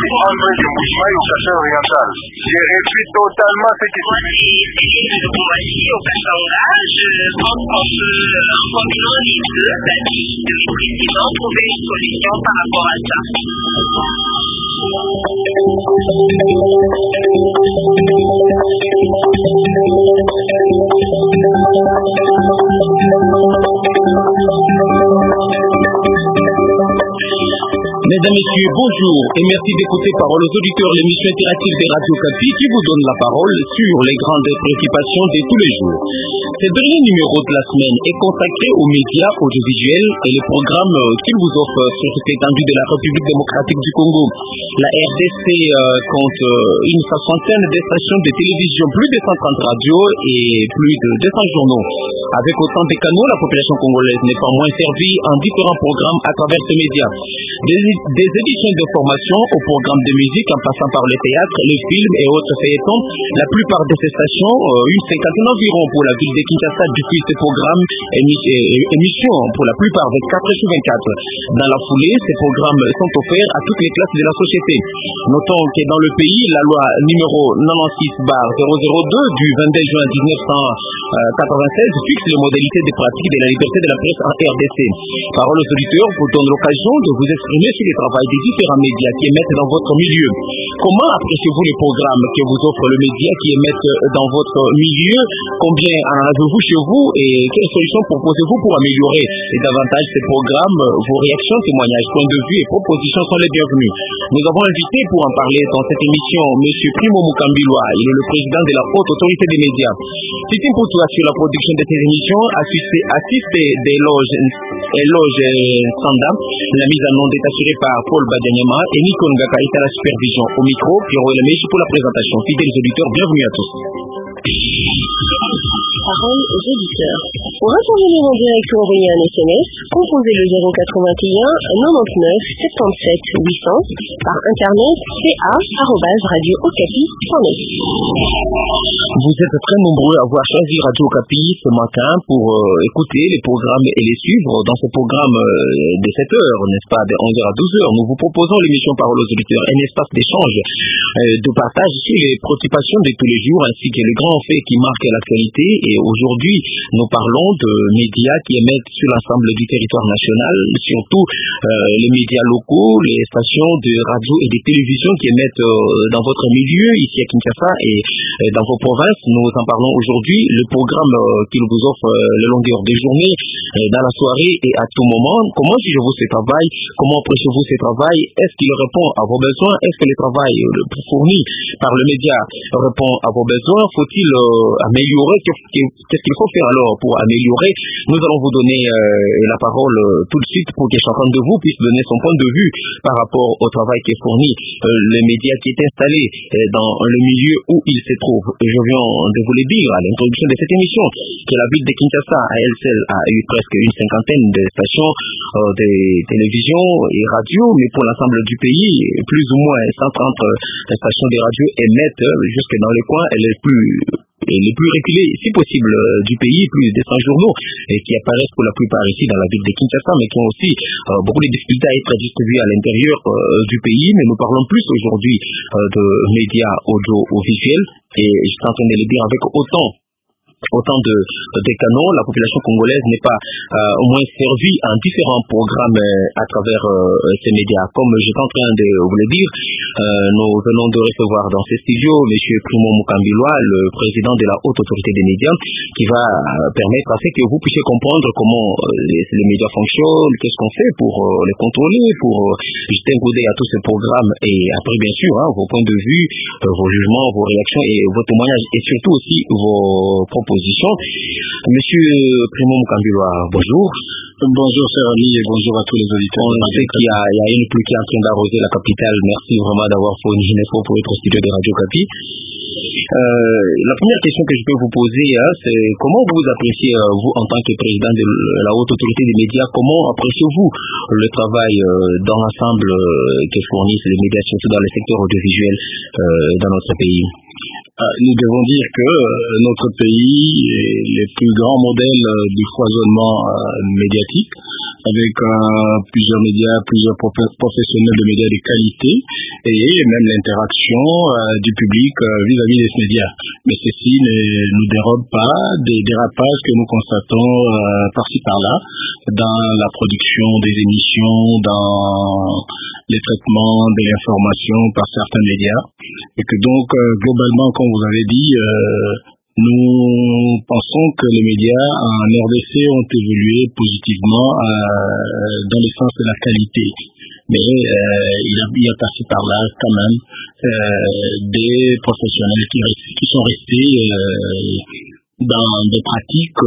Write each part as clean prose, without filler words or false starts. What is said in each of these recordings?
André de Mouchmaï au Cachan oriental. J'ai réduit totalement ce qui se fait. Au Kachanga, je pense qu'on peut, en combinant les deux, effectivement trouver une solution par rapport à ça. Mesdames, Messieurs, bonjour et merci d'écouter Parole aux auditeurs, l'émission interactive des Radio Capi qui vous donne la parole sur les grandes préoccupations de tous les jours. Ce dernier numéro de la semaine est consacré aux médias audiovisuels et les programmes qu'ils vous offrent sur toute l'étendue de la République démocratique du Congo. La RDC compte une soixantaine de stations de télévision, plus de 130 radios et plus de 200 journaux. Avec autant de canaux, la population congolaise n'est pas moins servie en différents programmes à travers ces médias. Des éditions d'information au programme de musique en passant par le théâtre, les films et autres feuilletons. La plupart de ces stations, une cinquantaine environ pour la ville de Kinshasa, diffusent ces programmes émissions pour la plupart 24/24. Dans la foulée, ces programmes sont offerts à toutes les classes de la société. Notons que dans le pays, la loi numéro 96/002 du 22 juin 1996 fixe les modalités de pratique de la liberté de la presse en RDC. Parole aux auditeurs vous donne l'occasion de vous exprimer sur le travail des différents médias qui émettent dans votre milieu. Comment appréciez-vous les programmes que vous offre le média qui émettent dans votre milieu? Combien en avez-vous chez vous et quelles solutions proposez-vous pour améliorer davantage ces programmes? Vos réactions, témoignages, points de vue et propositions sont les bienvenus. Nous avons invité pour en parler dans cette émission M. Primo Mukambilwa. Il est le président de la Haute Autorité des médias. Titi Mpoutou sur la production de cette émission, assiste des loges Sanda. La mise en onde est assurée par Paul Badianyama et Nico Ngaka est à la supervision. Au micro, Pierrot Elamèche pour la présentation. Fidèles auditeurs, bienvenue à tous. Parole aux auditeurs. Pour intervenir en direct ou envoyer un SMS, composez le 081 99 77 800 par internet ca@radiookapi.net. Vous êtes très nombreux à avoir choisi Radio Okapi ce matin pour écouter les programmes et les suivre dans ce programme de 7 heures, n'est-ce pas, de 11h à 12h. Nous vous proposons l'émission Parole aux auditeurs, un espace d'échange, de partage sur les préoccupations de tous les jours ainsi que les grands faits qui marquent l'actualité. Et aujourd'hui, nous parlons de médias qui émettent sur l'ensemble du territoire national, surtout les médias locaux, les stations de radio et de télévision qui émettent dans votre milieu, ici à Kinshasa et dans vos provinces. Nous en parlons aujourd'hui. Le programme qu'il vous offre le longueur des journées, dans la soirée et à tout moment. Comment jugez-vous ce travail? Comment appréciez-vous ce travail? Est-ce qu'il répond à vos besoins? Est-ce que le travail fourni par le média répond à vos besoins? Faut-il améliorer? Qu'est-ce qu'il faut faire alors pour améliorer? Nous allons vous donner la parole tout de suite pour que chacun de vous puisse donner son point de vue par rapport au travail qui est fourni, le média qui est installé dans le milieu où il se trouve. Et je viens de vous le dire à l'introduction de cette émission que la ville de Kinshasa à elle seule a eu presque une cinquantaine de stations de télévision et radio, mais pour l'ensemble du pays, plus ou moins 130 stations de radio émettent jusque dans les coins les plus reculés, si possible, du pays, plus de 100 journaux qui apparaissent pour la plupart ici dans la ville de Kinshasa, mais qui ont aussi beaucoup de difficultés à être distribués à l'intérieur du pays. Mais nous parlons plus aujourd'hui de médias audiovisuels, et je suis en train de le dire avec autant de canaux. La population congolaise n'est pas au moins servie en différents programmes à travers ces médias. Comme j'étais en train de vous le dire, nous venons de recevoir dans ces studios M. Primo Mukambilwa, le président de la Haute Autorité des médias, qui va permettre à ce que vous puissiez comprendre comment les médias fonctionnent, qu'est-ce qu'on fait pour les contrôler, pour jeter un coup d'œil à tous ces programmes, et après bien sûr vos points de vue, vos jugements, vos réactions et vos témoignages, et surtout aussi vos propositions. Monsieur Primo Mukambilwa, bonjour. Bonjour cher ami et bonjour à tous les auditeurs. On sait qu'il y a une pluie qui est en train d'arroser la capitale. Merci vraiment d'avoir fourni un effort pour être au studio de Radio Capi. La première question que je peux vous poser, c'est comment vous appréciez, vous en tant que président de la Haute Autorité des médias, comment appréciez-vous le travail dans l'ensemble que fournissent les médias, surtout dans le secteur audiovisuel dans notre pays? Nous devons dire que notre pays est le plus grand modèle du foisonnement médiatique avec plusieurs médias, plusieurs professionnels de médias de qualité et même l'interaction du public vis-à-vis de ces médias. Mais ceci ne nous dérobe pas des dérapages que nous constatons par-ci par-là dans la production des émissions, dans les traitements de l'information par certains médias. Et que donc, globalement, comme vous avez dit, nous pensons que les médias en RDC ont évolué positivement dans le sens de la qualité. Mais il y a passé par là quand même des professionnels qui sont restés dans des pratiques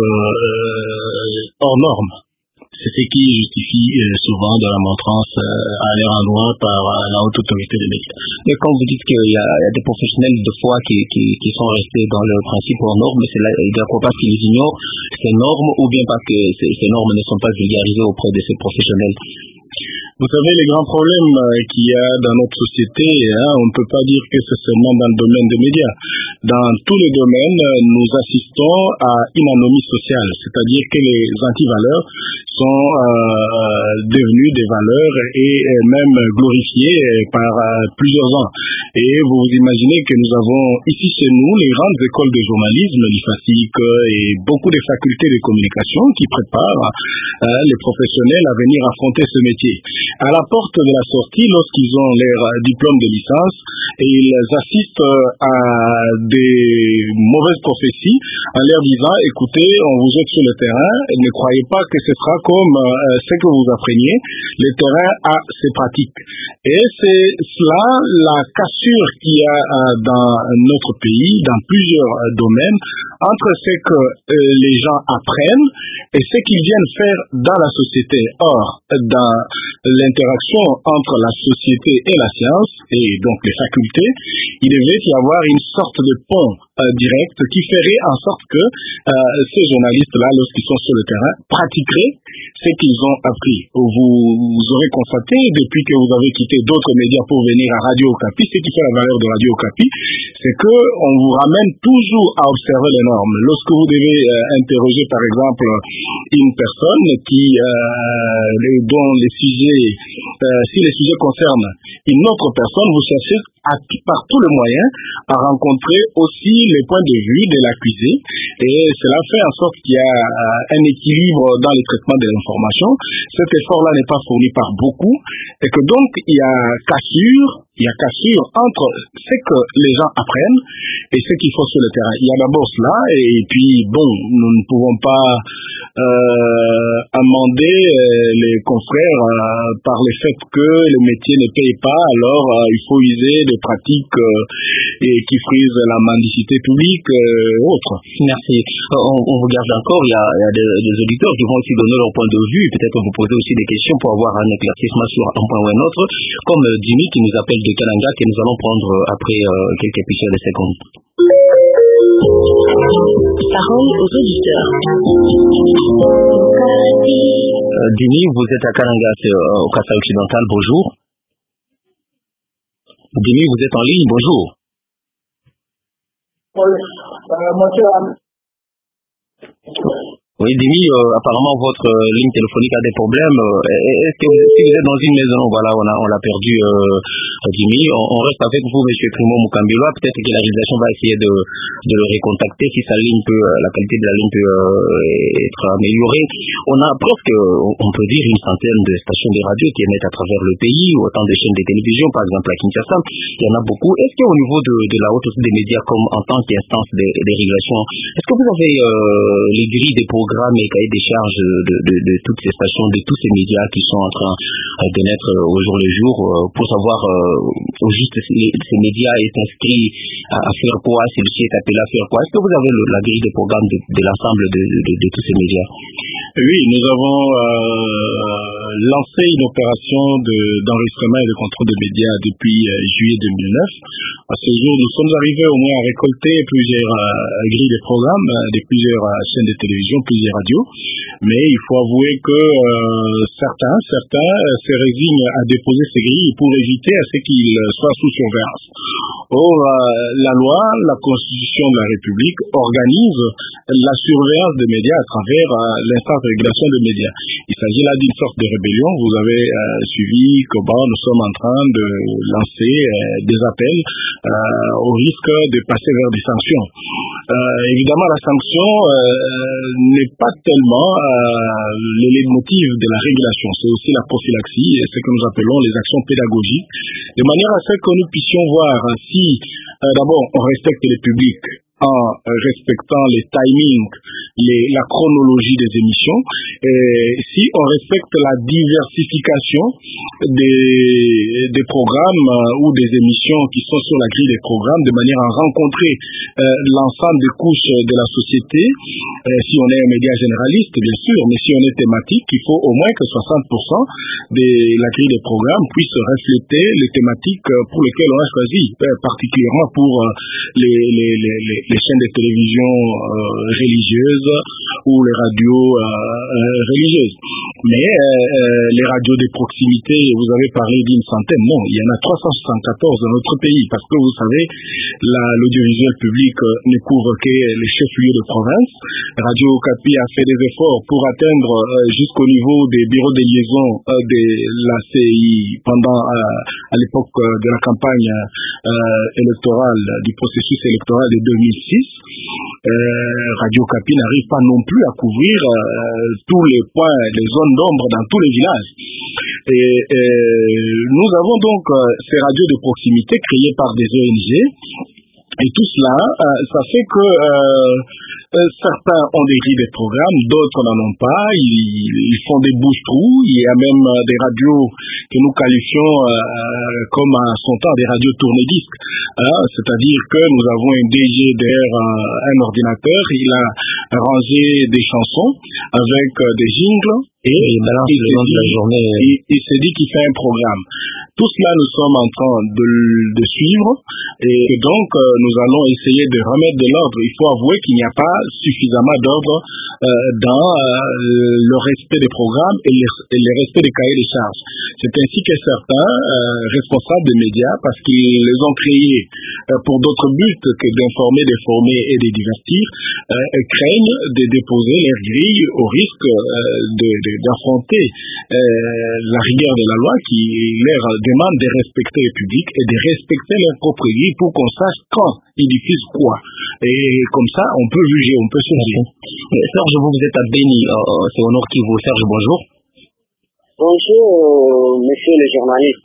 hors normes. C'est ce qui justifie souvent de la montrance à leur endroit par la haute autorité des médias. Mais quand vous dites qu'il y a des professionnels de foi qui sont restés dans le principe hors normes, c'est là, il ne faut pas qu'ils ignorent ces normes ou bien parce que ces normes ne sont pas vulgarisées auprès de ces professionnels. Vous savez, les grands problèmes qu'il y a dans notre société, on ne peut pas dire que c'est seulement dans le domaine des médias. Dans tous les domaines, nous assistons à une anomie sociale, c'est-à-dire que les antivaleurs sont devenues des valeurs et même glorifiées par plusieurs ans. Et vous vous imaginez que nous avons ici chez nous les grandes écoles de journalisme, l'IFASIC et beaucoup de facultés de communication qui préparent les professionnels à venir affronter ce métier. À la porte de la sortie, lorsqu'ils ont leur diplôme de licence, et ils assistent à des mauvaises prophéties en leur disant, écoutez, on vous jette sur le terrain, ne croyez pas que ce sera comme ce que vous appreniez, le terrain a ses pratiques. Et c'est cela la cassure qu'il y a dans notre pays, dans plusieurs domaines, entre ce que les gens apprennent et ce qu'ils viennent faire dans la société. Or, dans l'interaction entre la société et la science, et donc les facultés, il devait y avoir une sorte de pont direct qui ferait en sorte que ces journalistes-là, lorsqu'ils sont sur le terrain, pratiqueraient ce qu'ils ont appris. Vous aurez constaté, depuis que vous avez quitté d'autres médias pour venir à Radio Okapi, ce qui fait la valeur de Radio Okapi, c'est qu'on vous ramène toujours à observer les normes. Lorsque vous devez interroger, par exemple, une personne dont les sujets, si les sujets concernent une autre personne, vous cherchez par tous les moyens à rencontrer aussi les points de vue de l'accusé, et cela fait en sorte qu'il y a un équilibre dans le traitement de l'information. Cet effort-là n'est pas fourni par beaucoup, et que donc il y a cassure entre ce que les gens apprennent et ce qu'il faut sur le terrain. Il y a d'abord cela, et puis bon, nous ne pouvons pas amender les confrères par le fait que le métier ne paye pas, alors il faut user des pratiques qui frisent la mendicité publique autres. Merci. On vous garde encore, il y a des auditeurs qui vont aussi donner leur point de vue, peut-être vous poser aussi des questions pour avoir un éclaircissement sur un point ou un autre, comme Jimmy qui nous appelle de Kananga, que nous allons prendre après quelques épisodes de secondes. Parole aux auditeurs. Jimmy, vous êtes à Kananga, au Kassai occidental, bonjour. Jimmy, vous êtes en ligne, bonjour. Oui, Demi, apparemment votre ligne téléphonique a des problèmes. Est-ce que si vous êtes dans une maison, voilà, on l'a perdu, Demi. On reste avec vous, Monsieur Primo Mukambilwa. Peut-être que la réalisation va essayer de le recontacter si sa ligne la qualité de la ligne peut être améliorée. On a presque, on peut dire, une centaine de stations de radio qui émettent à travers le pays, autant de chaînes de télévision, par exemple à Kinshasa. Il y en a beaucoup. Est-ce qu'au niveau de la haute autorité des médias, comme en tant qu'instance des régulations, est-ce que vous avez les grilles des programmes et cahiers des charges de toutes ces stations, de tous ces médias qui sont en train de naître au jour le jour, pour savoir au juste si ces médias est inscrit à faire quoi, celui-ci est appelé à faire quoi? Est-ce que vous avez la grille des programmes de l'ensemble de tous ces médias? Oui, nous avons lancé une opération d'enregistrement et de contrôle des médias depuis juillet 2009. À ce jour, nous sommes arrivés au moins à récolter plusieurs grilles de programmes de plusieurs chaînes de télévision, plusieurs télévision et radio, mais il faut avouer que certains se résignent à déposer ces grilles pour éviter à ce qu'ils soient sous surveillance. Or, la loi, la Constitution de la République organise la surveillance des médias à travers l'instance de régulation des médias. Il s'agit là d'une sorte de rébellion. Vous avez suivi que nous sommes en train de lancer des appels au risque de passer vers des sanctions. Évidemment, la sanction n'est pas tellement le leitmotiv de la régulation, c'est aussi la prophylaxie, ce que nous appelons les actions pédagogiques, de manière à ce que nous puissions voir si d'abord on respecte les publics en respectant les timings, la chronologie des émissions, et si on respecte la diversification des programmes ou des émissions qui sont sur la grille des programmes, de manière à rencontrer l'ensemble des couches de la société. Si on est un média généraliste, bien sûr, mais si on est thématique, il faut au moins que 60% de la grille des programmes puisse refléter les thématiques pour lesquelles on a choisi, particulièrement pour les chaînes de télévision religieuses ou les radios religieuses. Mais les radios de proximité, vous avez parlé d'une centaine, non, il y en a 374 dans notre pays, parce que vous savez, l'audiovisuel public ne couvre que les chefs-lieux de province. Radio Okapi a fait des efforts pour atteindre jusqu'au niveau des bureaux de liaison de la CI pendant à l'époque de la campagne électorale, du processus électoral de 2006. Radio Okapi n'arrive pas non plus à couvrir tous les points, les zones d'ombre dans tous les villages. Et nous avons donc ces radios de proximité créées par des ONG. Et tout cela, ça fait que certains ont des grilles de programmes, d'autres n'en ont pas, ils font des bouche-trous. Il y a même des radios que nous qualifions comme à son temps des radios tourne-disques. C'est-à-dire que nous avons un DG derrière un ordinateur, il a rangé des chansons avec des jingles et il balance le long de la journée. Il s'est dit qu'il fait un programme. Tout cela, nous sommes en train de suivre et donc nous allons essayer de remettre de l'ordre. Il faut avouer qu'il n'y a pas suffisamment d'ordre dans le respect des programmes et le respect des cahiers des charges. C'est ainsi que certains responsables des médias, parce qu'ils les ont créés pour d'autres buts que d'informer, de former et de divertir, craignent de déposer leurs grilles au risque d'affronter la rigueur de la loi qui leur demande de respecter le public et de respecter leurs propres grilles pour qu'on sache quand ils diffusent quoi. Et comme ça, on peut juger, on peut surveiller. Serge, vous êtes à Béni, c'est au Nord Kivu. Serge, bonjour. Bonjour, monsieur le journaliste.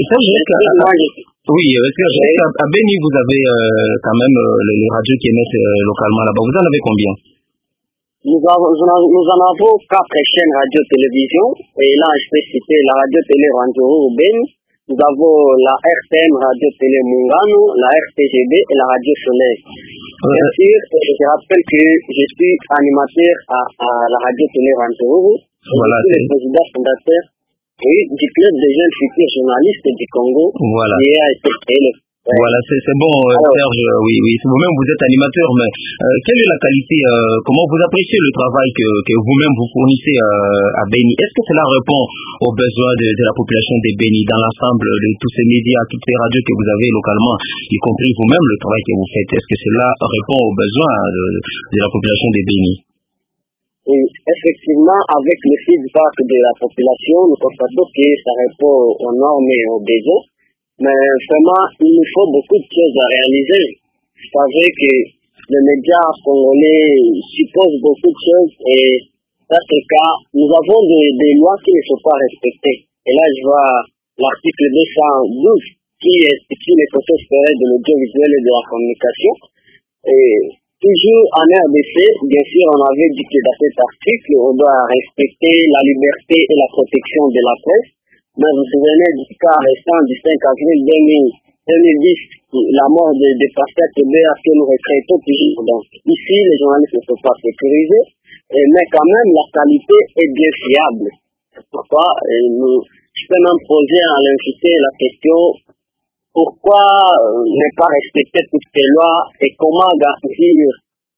Oui, Serge, à Béni, vous avez quand même les radios qui émettent localement là-bas. Vous en avez combien? Nous en avons 4 chaînes radio-télévision. Et là, je peux citer la radio-télé Rwanduru Béni. Nous avons la RTM Radio-Télé Mungano, la RTGB et la Radio Soleil. Bien sûr, je rappelle que je suis animateur à la Radio-Télé Rwanduru. Voilà, je suis le président fondateur du club des jeunes futurs journalistes du Congo. Voilà. Qui a été créé Voilà, c'est bon, Serge, oui, c'est vous-même, vous êtes animateur, mais quelle est la qualité, comment vous appréciez le travail que vous-même vous fournissez à Béni? Est-ce que cela répond aux besoins de la population de Béni dans l'ensemble de tous ces médias, toutes ces radios que vous avez localement, y compris vous-même, le travail que vous faites? Est-ce que cela répond aux besoins de la population de Béni? Oui, effectivement, avec le feedback de la population, nous constatons que ça répond aux normes et aux besoins. Mais vraiment, il nous faut beaucoup de choses à réaliser. Vous savez que les médias congolais supposent beaucoup de choses et dans ce cas, nous avons des lois qui ne sont pas respectées. Et là, je vois l'article 212 qui institue les processus de l'audiovisuel et de la communication. Et toujours en RDC, bien sûr, on avait dit que dans cet article, on doit respecter la liberté et la protection de la presse. Mais vous vous souvenez du cas récent du 5 avril 2010, la mort de Pascal Tébéa que nous regrettons toujours. Donc, ici, les journalistes ne sont pas sécurisés, mais quand même, la qualité est bien fiable. Pourquoi je peux même poser à l'invité la question pourquoi ne pas respecter toutes ces lois et comment garantir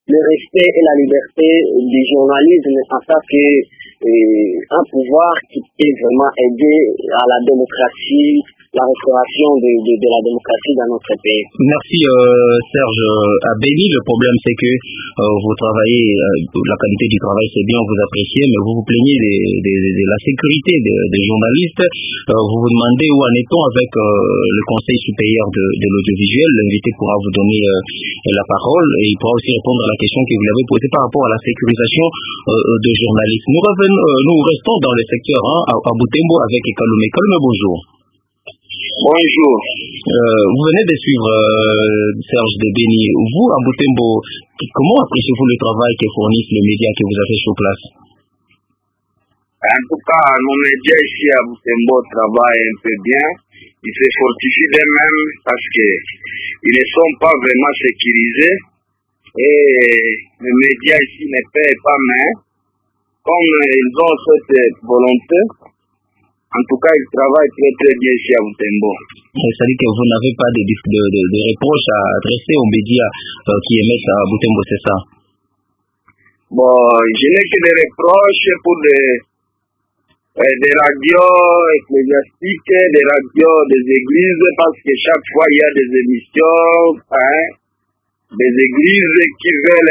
le respect et la liberté du journalisme en tant qu'un pouvoir qui peut vraiment aider à la démocratie, la restauration de la démocratie dans notre pays. Merci Serge Abeni. Le problème c'est que vous travaillez, la qualité du travail c'est bien, vous appréciez, mais vous vous plaignez de la sécurité des journalistes. Vous vous demandez où en est-on avec le Conseil supérieur de l'audiovisuel. L'invité pourra vous donner la parole et il pourra aussi répondre à la question que vous l'avez posée par rapport à la sécurisation des journalistes. Nous restons dans le secteur à Butembo avec Kalume. Kalume, bonjour. Bonjour. Vous venez de suivre Serge Debeni. Vous, à Butembo, comment appréciez-vous le travail que fournissent les médias que vous avez sur place? En tout cas, nos médias ici à Butembo travaillent un peu bien. Ils se fortifient d'eux-mêmes parce qu'ils ne sont pas vraiment sécurisés. Et les médias ici ne paient pas main. Comme ils ont cette volonté, en tout cas, ils travaillent très très bien ici à Butembo. C'est-à-dire que vous n'avez pas de reproches à adresser aux médias qui émettent à Butembo, c'est ça? Bon, je n'ai que des reproches pour des radios ecclésiastiques, des radios des églises, parce que chaque fois il y a des émissions, des églises qui veulent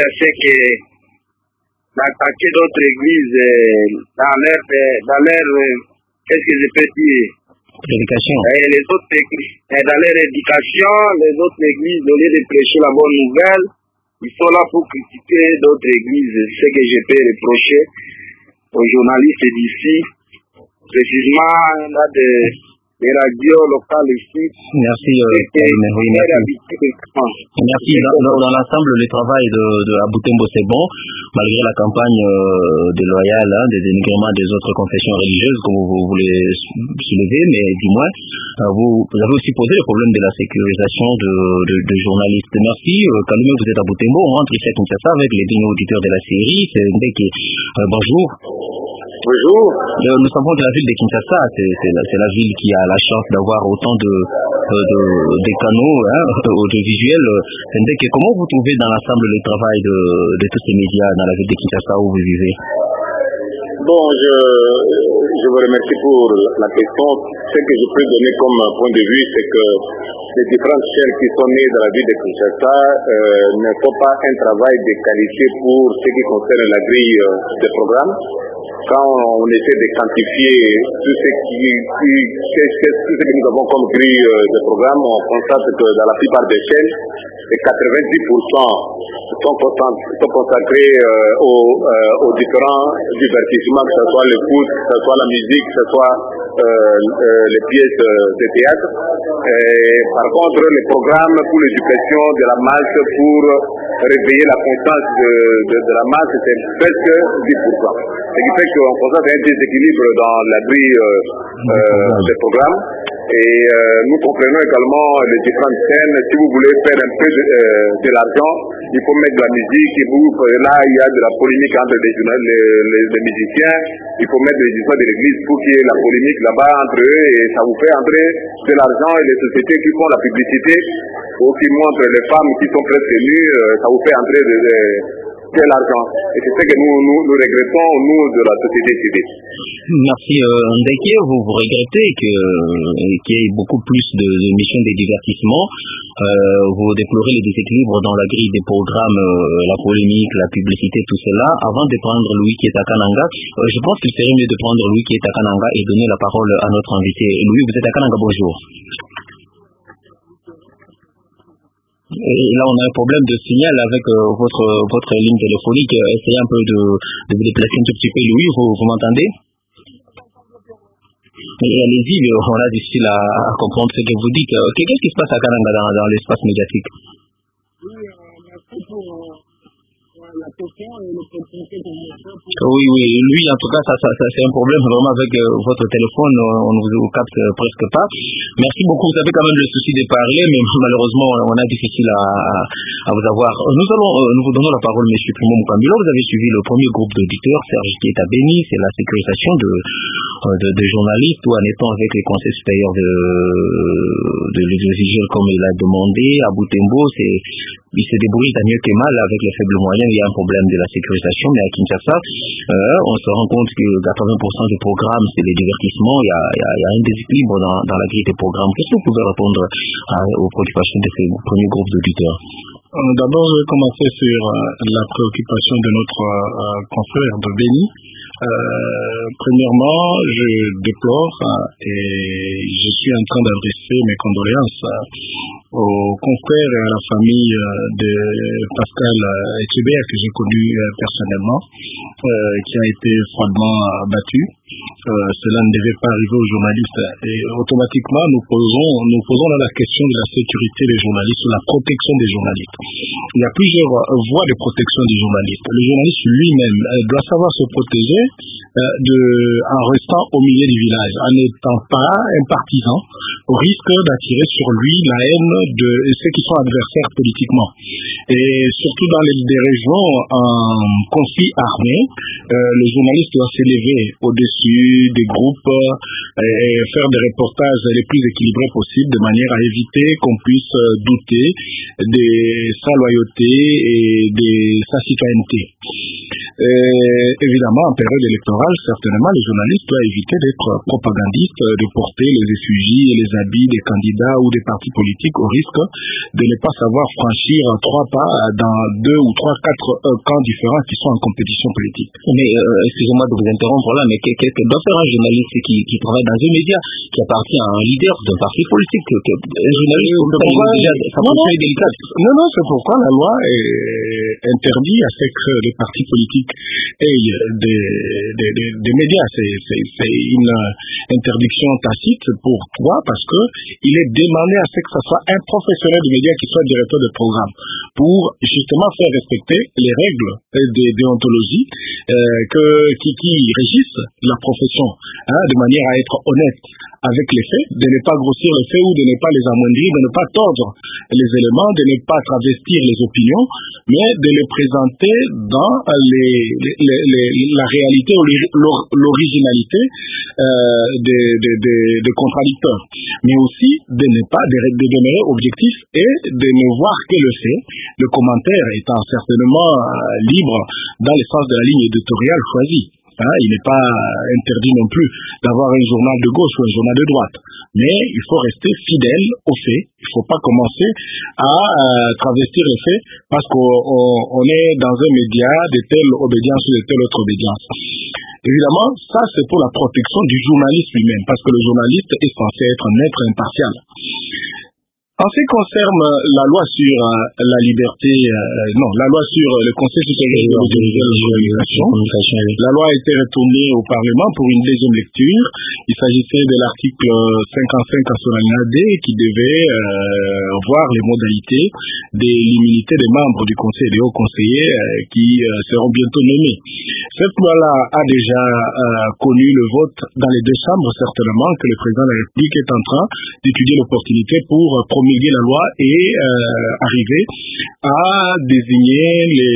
attaquer d'autres églises dans leur qu'est-ce que je peux dire? L'éducation. Les autres églises, dans leur éducation, les autres églises, au lieu de prêcher la bonne nouvelle, ils sont là pour critiquer d'autres églises. C'est ce que je peux reprocher aux journalistes d'ici, précisément là des radios locales ici. Merci. Merci. Dans l'ensemble, le travail de Butembo c'est bon, malgré la campagne déloyale, des dénigrements des autres confessions religieuses, comme vous voulez soulever, mais du moins, vous avez aussi posé le problème de la sécurisation de journalistes. Merci. Kalume, vous êtes à Butembo, on rentre ici à Kinshasa avec les deux auditeurs de la série. C'est Ndeke. Bonjour. Bonjour. Nous savons que la ville de Kinshasa, c'est la ville qui a la chance d'avoir autant de canaux audiovisuels. Comment vous trouvez dans l'ensemble le travail de tous ces médias dans la ville de Kinshasa où vous vivez? Bon, je vous remercie pour la question. Ce que je peux donner comme point de vue, c'est que les différentes chaînes qui sont nées dans la ville de Kinshasa ne font pas un travail de qualité pour ce qui concerne la grille des programmes. Quand on essaie de quantifier tout ce que nous avons comme grille de programme, on constate que dans la plupart des chaînes, les 90% sont consacrés aux différents divertissements, que ce soit le foot, que ce soit la musique, que ce soit les pièces de théâtre. Par contre, les programmes pour l'éducation de la masse, pour réveiller la conscience de la masse, c'est presque 10%. Ce qui fait qu'on constate un déséquilibre dans la grille des programmes. Et nous comprenons également les différentes scènes. Si vous voulez faire un peu de l'argent, il faut mettre de la musique. Et là, il y a de la polémique entre les musiciens. Il faut mettre des histoires de l'église pour qu'il y ait la polémique là-bas entre eux. Et ça vous fait entrer de l'argent. Et les sociétés qui font la publicité ou qui montrent les femmes qui sont presque nues, ça vous fait entrer de l'argent. Et c'est ce que nous regrettons, nous, de la société civile. Merci. Ndeke, vous regrettez qu'il y ait beaucoup plus de missions de divertissement. Vous déplorez les déséquilibres dans la grille des programmes, la polémique, la publicité, tout cela. Avant de prendre Louis qui est à Kananga, je pense qu'il serait mieux de prendre Louis qui est à Kananga et donner la parole à notre invité. Louis, vous êtes à Kananga, bonjour. Et là, on a un problème de signal avec votre ligne téléphonique. Essayez un peu de vous déplacer un tout petit peu. Louis, vous m'entendez? Allez-y, on a difficile à comprendre ce que vous dites. Qu'est-ce qui se passe à Kananga dans l'espace médiatique? Merci pour la question et l'opportunité de Oui, lui, en tout cas, ça c'est un problème vraiment avec votre téléphone, on ne vous capte presque pas. Merci beaucoup, vous avez quand même le souci de parler, mais malheureusement, on a difficile à vous avoir. Nous vous donnons la parole, M. Primo Mukambilo. Vous avez suivi le premier groupe d'auditeurs, Serge qui est à Béni, c'est la sécurisation de journalistes, ou en étant avec les conseils supérieurs de l'audiovisuel comme il a demandé, à Butembo, c'est ils se débrouillent tant mieux que mal avec les faibles moyens. Il y a un problème de la sécurisation, mais à Kinshasa, on se rend compte que 80% des programmes, c'est les divertissements. Il y a un déséquilibre dans la grille des programmes. Qu'est-ce que vous pouvez répondre aux préoccupations de ces premiers groupes d'auditeurs? D'abord, je vais commencer sur la préoccupation de notre confrère de Béni. Premièrement, je déplore et je suis en train d'adresser mes condoléances aux confrères et à la famille de Pascal Etchebea, que j'ai connu personnellement, qui a été froidement battu. Cela ne devait pas arriver aux journalistes. Et automatiquement, nous posons là la question de la sécurité des journalistes, la protection des journalistes. Il y a plusieurs voies de protection des journalistes. Le journaliste lui-même doit savoir se protéger en restant au milieu du village, en n'étant pas un partisan, au risque d'attirer sur lui la haine de ceux qui sont adversaires politiquement. Et surtout dans des régions en conflit armé, le journaliste doit s'élever au-dessus des groupes et faire des reportages les plus équilibrés possibles, de manière à éviter qu'on puisse douter de sa loyauté et de sa citoyenneté. Évidemment, en période électorale, certainement, les journalistes doivent éviter d'être propagandistes, de porter les effigies et les habits des candidats ou des partis politiques au risque de ne pas savoir franchir 3 pas dans 2 ou 3, 4 camps différents qui sont en compétition politique. Mais excusez-moi de vous interrompre là, mais qu'est-ce que doit faire un journaliste qui travaille dans un média, qui appartient à un leader d'un parti politique? Un journaliste, sa position est délicate. Non, c'est pourquoi la loi interdit à ce que les partis politiques aient des médias. C'est une interdiction tacite pour toi, parce que il est demandé à ce que ce soit un professionnel de médias qui soit directeur de programme, pour justement faire respecter les règles de déontologie qui régissent la profession, de manière à être honnête avec les faits, de ne pas grossir les faits ou de ne pas les amoindrir, de ne pas tordre les éléments, de ne pas travestir les opinions, mais de les présenter dans la réalité ou l'originalité des contradicteurs, mais aussi de demeurer objectif et de ne voir que le fait, le commentaire étant certainement libre dans le sens de la ligne éditoriale choisie. Il n'est pas interdit non plus d'avoir un journal de gauche ou un journal de droite, mais il faut rester fidèle aux faits. Il ne faut pas commencer à travestir les faits parce qu'on est dans un média de telle obédience ou de telle autre obédience. Évidemment, ça c'est pour la protection du journaliste lui-même, parce que le journaliste est censé être un être impartial. En ce qui concerne la loi sur la liberté, la loi sur le Conseil supérieur de l'audiovisuel et de la communication, la loi a été retournée au Parlement pour une deuxième lecture. Il s'agissait de l'article 55 à son alinéa D qui devait voir les modalités de l'immunité des membres du Conseil et des hauts conseillers qui seront bientôt nommés. Cette loi-là a déjà connu le vote dans les 2 chambres, certainement, que le président de la République est en train d'étudier l'opportunité pour promulguer la loi et arriver à désigner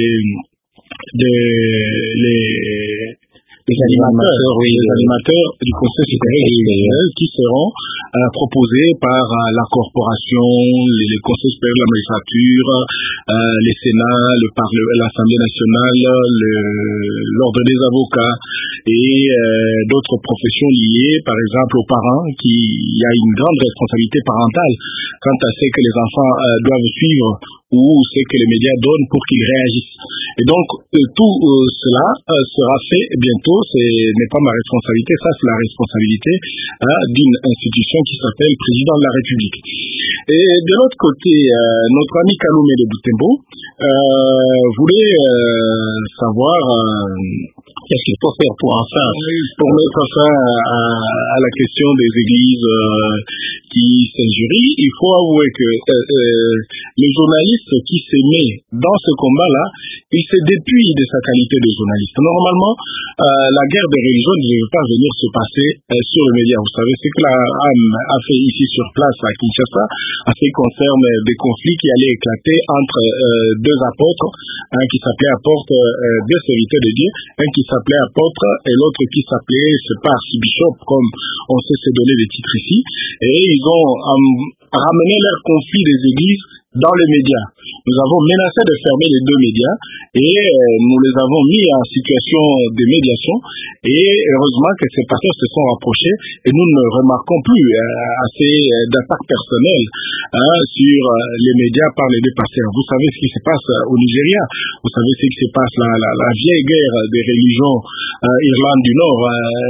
les animateurs du Conseil supérieur qui seront proposés par la corporation, les conseils supérieurs de la magistrature, les sénats, l'Assemblée nationale, l'ordre des avocats et d'autres professions liées, par exemple aux parents, il y a une grande responsabilité parentale quant à ce que les enfants doivent suivre ou ce que les médias donnent pour qu'ils réagissent. Et donc, tout cela sera fait bientôt. Ce n'est pas ma responsabilité, ça c'est la responsabilité d'une institution qui s'appelle Président de la République. Et de l'autre côté, notre ami Kaloumé de Butembo voulait savoir qu'est-ce qu'il faut faire pour mettre fin à la question des églises qui s'injurient. Il faut avouer que les journalistes qui s'aimaient dans ce combat-là, ils se dépouillent de sa qualité de journaliste. Normalement, la guerre des religions ne devait pas venir se passer sur les médias. Vous savez, ce que la RAM a fait ici sur place à Kinshasa, en ce qui concerne des conflits qui allaient éclater entre 2 apôtres, un qui s'appelait apôtre, 2 serviteurs de Dieu, un qui s'appelait apôtre et l'autre qui s'appelait, je sais pas, archibishop, comme on sait se donner des titres ici, et ils ont ramené leur conflit des églises dans les médias. Nous avons menacé de fermer les 2 médias et nous les avons mis en situation de médiation et heureusement que ces partenaires se sont rapprochés et nous ne remarquons plus assez d'attaques personnelles sur les médias par les dépasseurs. Vous savez ce qui se passe au Nigeria, vous savez ce qui se passe, la vieille guerre des religions Irlande du Nord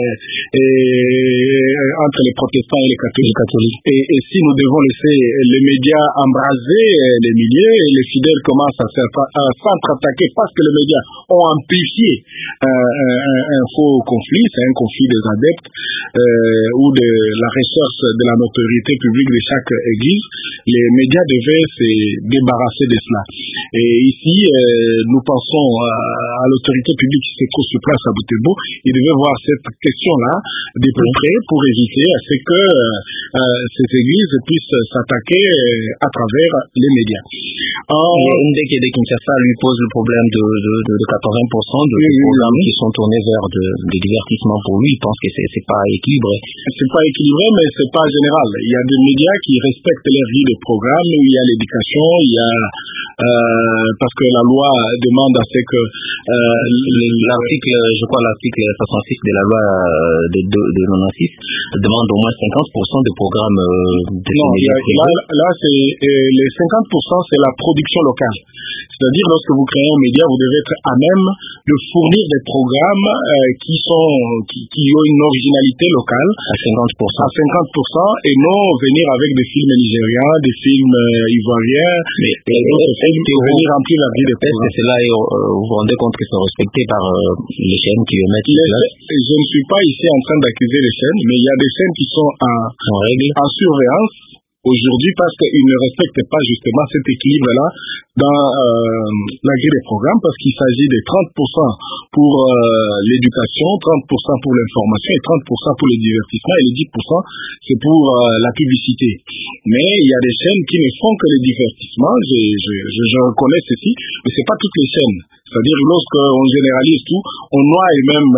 entre les protestants et les catholiques. Et si nous devons laisser les médias embraser les milieux, et les fidèles commencent à s'entre-attaquer parce que les médias ont amplifié un faux conflit, c'est un conflit des adeptes ou de la recherche de la notoriété publique de chaque église. Les médias devaient se débarrasser de cela. Et ici, nous pensons à l'autorité publique qui se trouve sur place à Butembo. Il devait voir cette question-là de plus près pour éviter à ce que ces églises puissent s'attaquer à travers les médias. Ndé qui est de Kinshasa lui pose le problème de 80% de programmes qui sont tournés vers des divertissements pour lui. Il pense que c'est pas équilibré. C'est pas équilibré, mais c'est pas général. Il y a des médias qui respectent les règles des programmes, où il y a l'éducation, il y a parce que la loi demande à ce que l'article 66 de la loi de 96 demande au moins 50% de programmes de médias. Là c'est les 50% c'est la production locale. C'est-à-dire lorsque vous créez un média, vous devez être à même de fournir des programmes qui ont une originalité locale à 50% et non venir avec des films nigériens, des films ivoiriens et d'autres films qui venir remplir la vie des programmes. Est-ce que c'est là vous vous rendez compte que c'est respecté par les chaînes qui émettent les places? Je ne suis pas ici en train d'accuser les chaînes, mais il y a des chaînes qui sont en surveillance aujourd'hui parce qu'ils ne respectent pas justement cet équilibre-là dans la grille des programmes, parce qu'il s'agit de 30% pour l'éducation, 30% pour l'information et 30% pour le divertissement, et les 10% c'est pour la publicité. Mais il y a des chaînes qui ne font que le divertissement, je reconnais ceci, mais c'est pas toutes les chaînes. C'est-à-dire lorsqu'on généralise tout, on noie même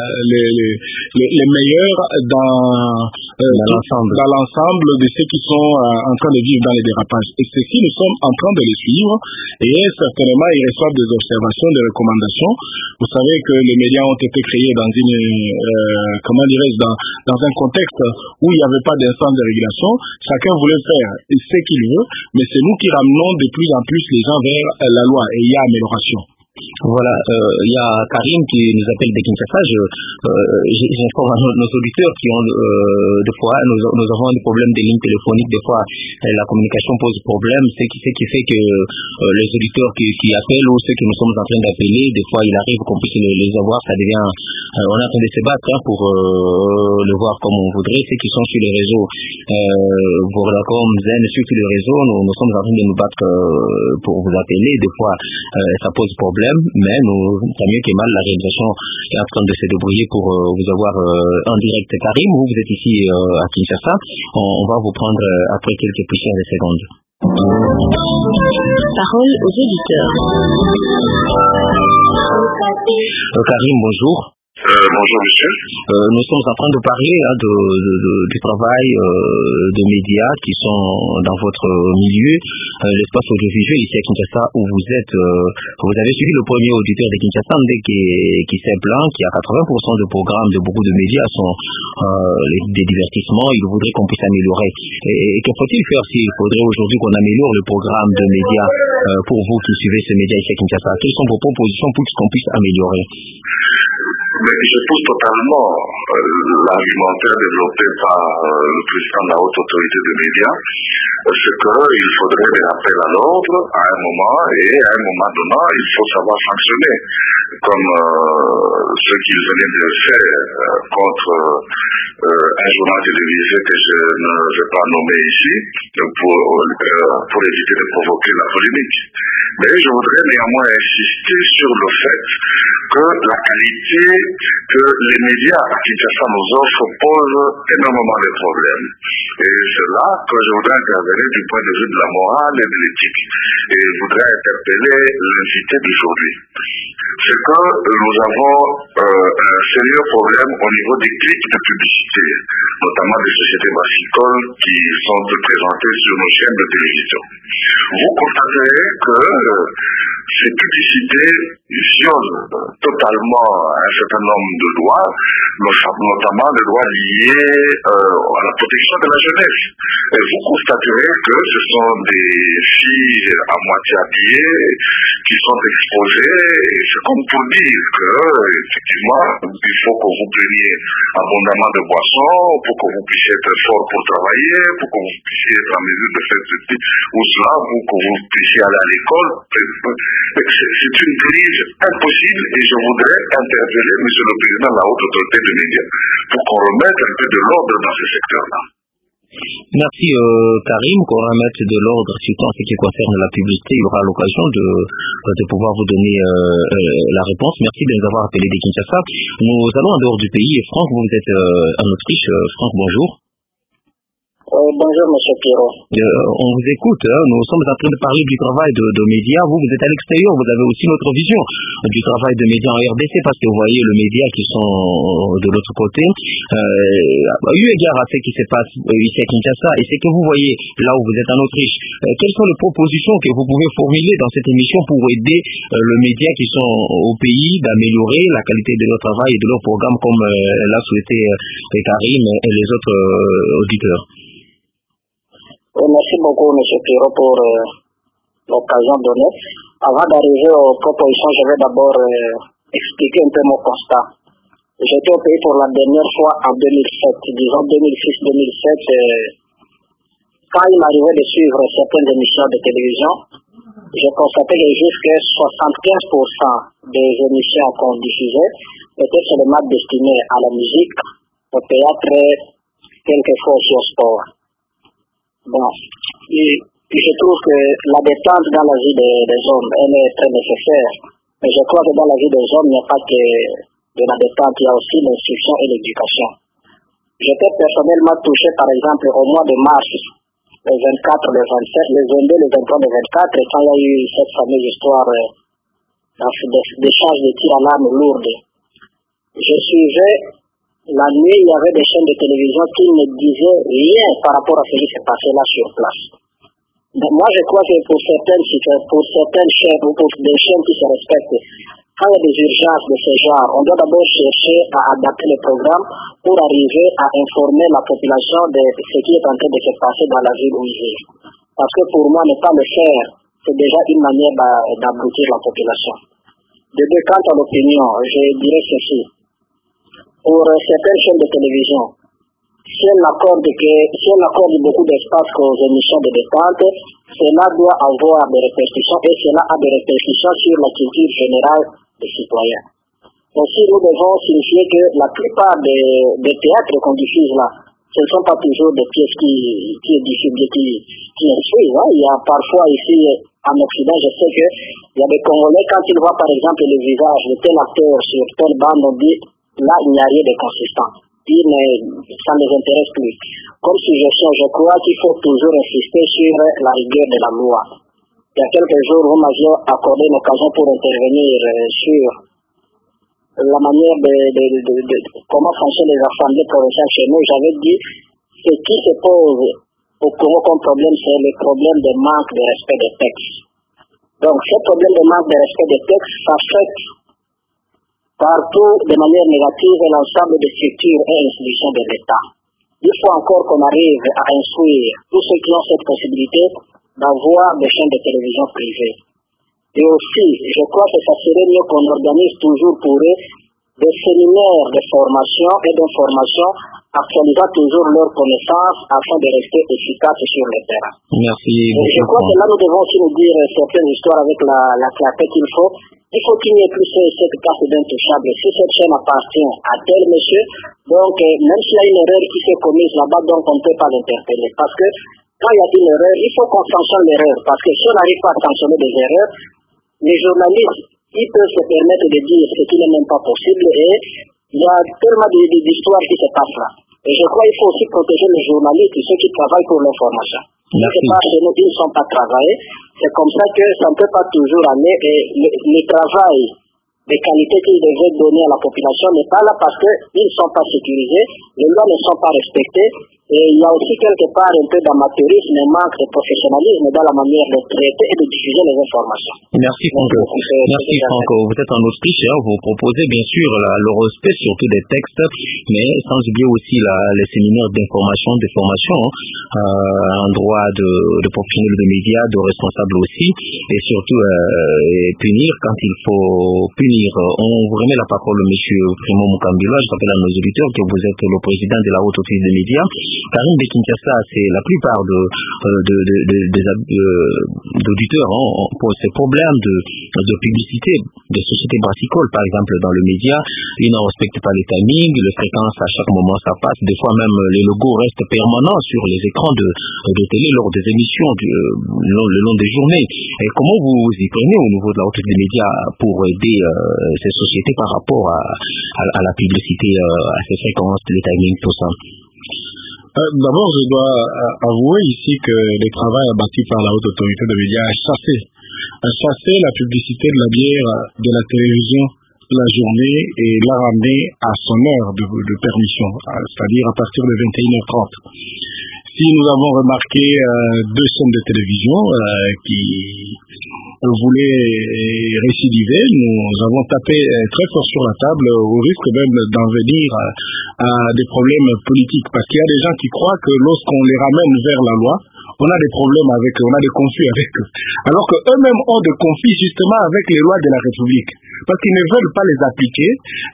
les meilleurs dans l'ensemble de ceux qui sont en train de vivre dans les dérapages. Et ceci, nous sommes en train de les suivre et certainement ils reçoivent des observations, des recommandations. Vous savez que les médias ont été créés dans dans un contexte où il n'y avait pas d'instance de régulation. Chacun voulait faire ce qu'il veut, mais c'est nous qui ramenons de plus en plus les gens vers la loi et il y a amélioration. Voilà, il y a Karim qui nous appelle de Kinshasa. J'informe nos auditeurs qui ont des fois, nous avons des problèmes de lignes téléphoniques, des fois la communication pose problème, ce qui fait que les auditeurs qui appellent ou ceux que nous sommes en train d'appeler, des fois il arrive qu'on puisse les avoir, ça devient, on est en train de se battre pour le voir comme on voudrait. Ceux qui sont sur les réseaux, Vodacom, Zen, sur tous les réseaux, nous sommes en train de nous battre pour vous appeler. Des fois ça pose problème, mais tant mieux que mal, la réalisation est en train de se débrouiller pour vous avoir en direct. Karim, vous êtes ici à Kinshasa, on va vous prendre après quelques poussières de secondes. Parole aux auditeurs. Karim, bonjour. Bonjour monsieur. Nous sommes en train de parler du travail de médias qui sont dans votre milieu, l'espace audiovisuel ici à Kinshasa où vous êtes. Vous avez suivi le premier auditeur de Kinshasa qui s'est plaint qu'il y a 80% de programmes de beaucoup de médias sont des divertissements. Il voudrait qu'on puisse améliorer. Et que faut-il faire s'il faudrait aujourd'hui qu'on améliore le programme de médias pour vous qui suivez ces médias ici à Kinshasa? Quelles sont vos propositions pour qu'on puisse améliorer? Mais je pousse totalement l'argumentaire développé par le président de la haute autorité des médias, c'est qu'il faudrait des rappels à l'ordre à un moment, et à un moment donné, il faut savoir sanctionner, comme ce qu'il venait de faire contre un journal télévisé que je ne vais pas nommer ici, pour éviter de provoquer la polémique. Mais je voudrais néanmoins insister sur le fait que la qualité que les médias à Kinshasa nous offrent pose énormément de problèmes. Et c'est là que je voudrais intervenir du point de vue de la morale et de l'éthique. Et je voudrais interpeller l'invité d'aujourd'hui. C'est que nous avons un sérieux problème au niveau des clips de publicité, notamment des sociétés brassicoles qui sont présentées sur nos chaînes de télévision. Vous constaterez que ces publicités violent totalement un certain nombre de droits, notamment des droits liés à la protection de la jeunesse. Et vous constaterez que ce sont des filles à moitié habillées qui sont exposées, et c'est comme pour dire que, effectivement, il faut que vous preniez abondamment de boissons pour que vous puissiez être fort pour travailler, pour que vous puissiez être en mesure de faire ceci ou cela, pour que vous puissiez aller à l'école. C'est une dérive impossible et je voudrais interpeller M. le Président de la Haute Autorité de médias pour qu'on remette un peu de l'ordre dans ce secteur-là. Merci Karim, qu'on remette de l'ordre surtout en ce qui concerne la publicité. Il y aura l'occasion de pouvoir vous donner la réponse. Merci de nous avoir appelés de Kinshasa. Nous allons en dehors du pays. Et Franck, vous êtes en Autriche. Franck, bonjour. Bonjour, M. Pierrot. On vous écoute. Nous sommes en train de parler du travail de médias. Vous êtes à l'extérieur. Vous avez aussi notre vision du travail de médias en RDC parce que vous voyez les médias qui sont de l'autre côté. Eu égard à ce qui se passe ici à Kinshasa et ce que vous voyez là où vous êtes en Autriche, quelles sont les propositions que vous pouvez formuler dans cette émission pour aider les médias qui sont au pays d'améliorer la qualité de leur travail et de leur programme comme l'a souhaité Karim et les autres auditeurs? Merci beaucoup, M. Pierrot, pour l'occasion donnée. Avant d'arriver aux propositions, je vais d'abord expliquer un peu mon constat. J'étais au pays pour la dernière fois en 2007, disons 2006-2007. Quand il m'arrivait de suivre certaines émissions de télévision, je constatais que jusqu'à 75% des émissions qu'on diffusait étaient seulement destinées à la musique, au théâtre, quelquefois aussi au sport. Bon, et je trouve que la détente dans la vie des hommes, elle est très nécessaire. Mais je crois que dans la vie des hommes, il n'y a pas que de la détente, il y a aussi l'instruction et l'éducation. J'étais personnellement touché, par exemple, au mois de mars, le 24, le 27, le 22, le 23, le 24, quand il y a eu cette fameuse histoire d'échange de tirs à l'arme lourde. Je suivais la nuit, il y avait des chaînes de télévision qui ne disaient rien par rapport à ce qui s'est passé là sur place. Donc moi, je crois que pour certaines chaînes ou pour des chaînes qui se respectent, quand il y a des urgences de ce genre, on doit d'abord chercher à adapter le programme pour arriver à informer la population de ce qui est en train de se passer dans la ville où ils vivent. Parce que pour moi, ne pas le faire, c'est déjà une manière d'abrutir la population. De deux, quant à l'opinion, je dirais ceci. Pour certaines chaînes de télévision, si elles accordent beaucoup d'espace aux émissions de détente, cela doit avoir des répercussions et cela a des répercussions sur la culture générale des citoyens. Aussi, nous devons signifier que la plupart des théâtres qu'on diffuse là, ce ne sont pas toujours des pièces qui instruisent. Hein. Il y a parfois ici en Occident, je sais qu'il y a des Congolais, quand ils voient par exemple le visage de tel acteur sur telle bande, on dit là, il n'y a rien de consistant. Ça ne les intéresse plus. Comme suggestion, je crois qu'il faut toujours insister sur la rigueur de la loi. Il y a quelques jours, vous m'aviez accordé une occasion pour intervenir sur la manière de comment fonctionnent les assemblées provinciales chez nous. J'avais dit, ce qui se pose au Congo comme problème, c'est le problème de manque de respect des textes. Donc, ce problème de manque de respect des textes s'affecte partout de manière négative l'ensemble des structures et institutions de l'État. Il faut encore qu'on arrive à instruire tous ceux qui ont cette possibilité d'avoir des chaînes de télévision privées. Et aussi, je crois que ça serait mieux qu'on organise toujours pour eux des séminaires de formation et d'information actualisant toujours leurs connaissances afin de rester efficaces sur le terrain. Merci. Je crois que là, nous devons aussi nous dire certaines histoires avec la clarté qu'il faut. Il faut qu'il n'y ait plus cette carte d'intouchable. Si cette chaîne appartient à tel monsieur, donc même s'il y a une erreur qui s'est commise là-bas, donc on ne peut pas l'interpeller. Parce que quand il y a une erreur, il faut qu'on sanctionne l'erreur. Parce que si on n'arrive pas à sanctionner des erreurs, les journalistes, ils peuvent se permettre de dire ce qui n'est même pas possible et il y a tellement d'histoires qui se passent là. Et je crois qu'il faut aussi protéger les journalistes et ceux qui travaillent pour l'information. Chez nous, ils ne sont pas travaillés. C'est comme ça que ça ne peut pas toujours aller. Et le travail des qualités qu'ils devaient donner à la population n'est pas là parce qu'ils ne sont pas sécurisés, les lois ne sont pas respectées. Et il y a aussi quelque part un peu d'amateurisme et manque de professionnalisme dans la manière de traiter et de diffuser les informations. Merci Franco. Merci Franco. Vous êtes en Autriche, vous proposez bien sûr le respect surtout des textes, mais sans oublier aussi les séminaires d'information, de formation, en droit de professionnels de médias, de responsables aussi, et surtout punir quand il faut punir. On vous remet la parole, monsieur Primo Mukambila. Je rappelle à nos auditeurs que vous êtes le président de la Haute Autorité des médias. Karim de Kinshasa, c'est la plupart des auditeurs pour ces problèmes de publicité des sociétés brassicoles, par exemple dans le média. Ils ne respectent pas les timings, les fréquences, à chaque moment ça passe. Des fois même les logos restent permanents sur les écrans de télé lors des émissions le long des journées. Et comment vous y prenez au niveau de la Haute Autorité des médias pour aider ces sociétés par rapport à la publicité, à ces fréquences, les timings, tout ça? D'abord, je dois avouer ici que le travail abattu par la Haute Autorité des médias a chassé la publicité de la bière de la télévision la journée et l'a ramené à son heure de permission, c'est-à-dire à partir de 21h30. Si nous avons remarqué deux chaînes de télévision qui voulaient récidiver, nous avons tapé très fort sur la table au risque même d'en venir à des problèmes politiques. Parce qu'il y a des gens qui croient que lorsqu'on les ramène vers la loi, on a des problèmes avec eux, on a des conflits avec eux. Alors qu'eux-mêmes ont des conflits justement avec les lois de la République. Parce qu'ils ne veulent pas les appliquer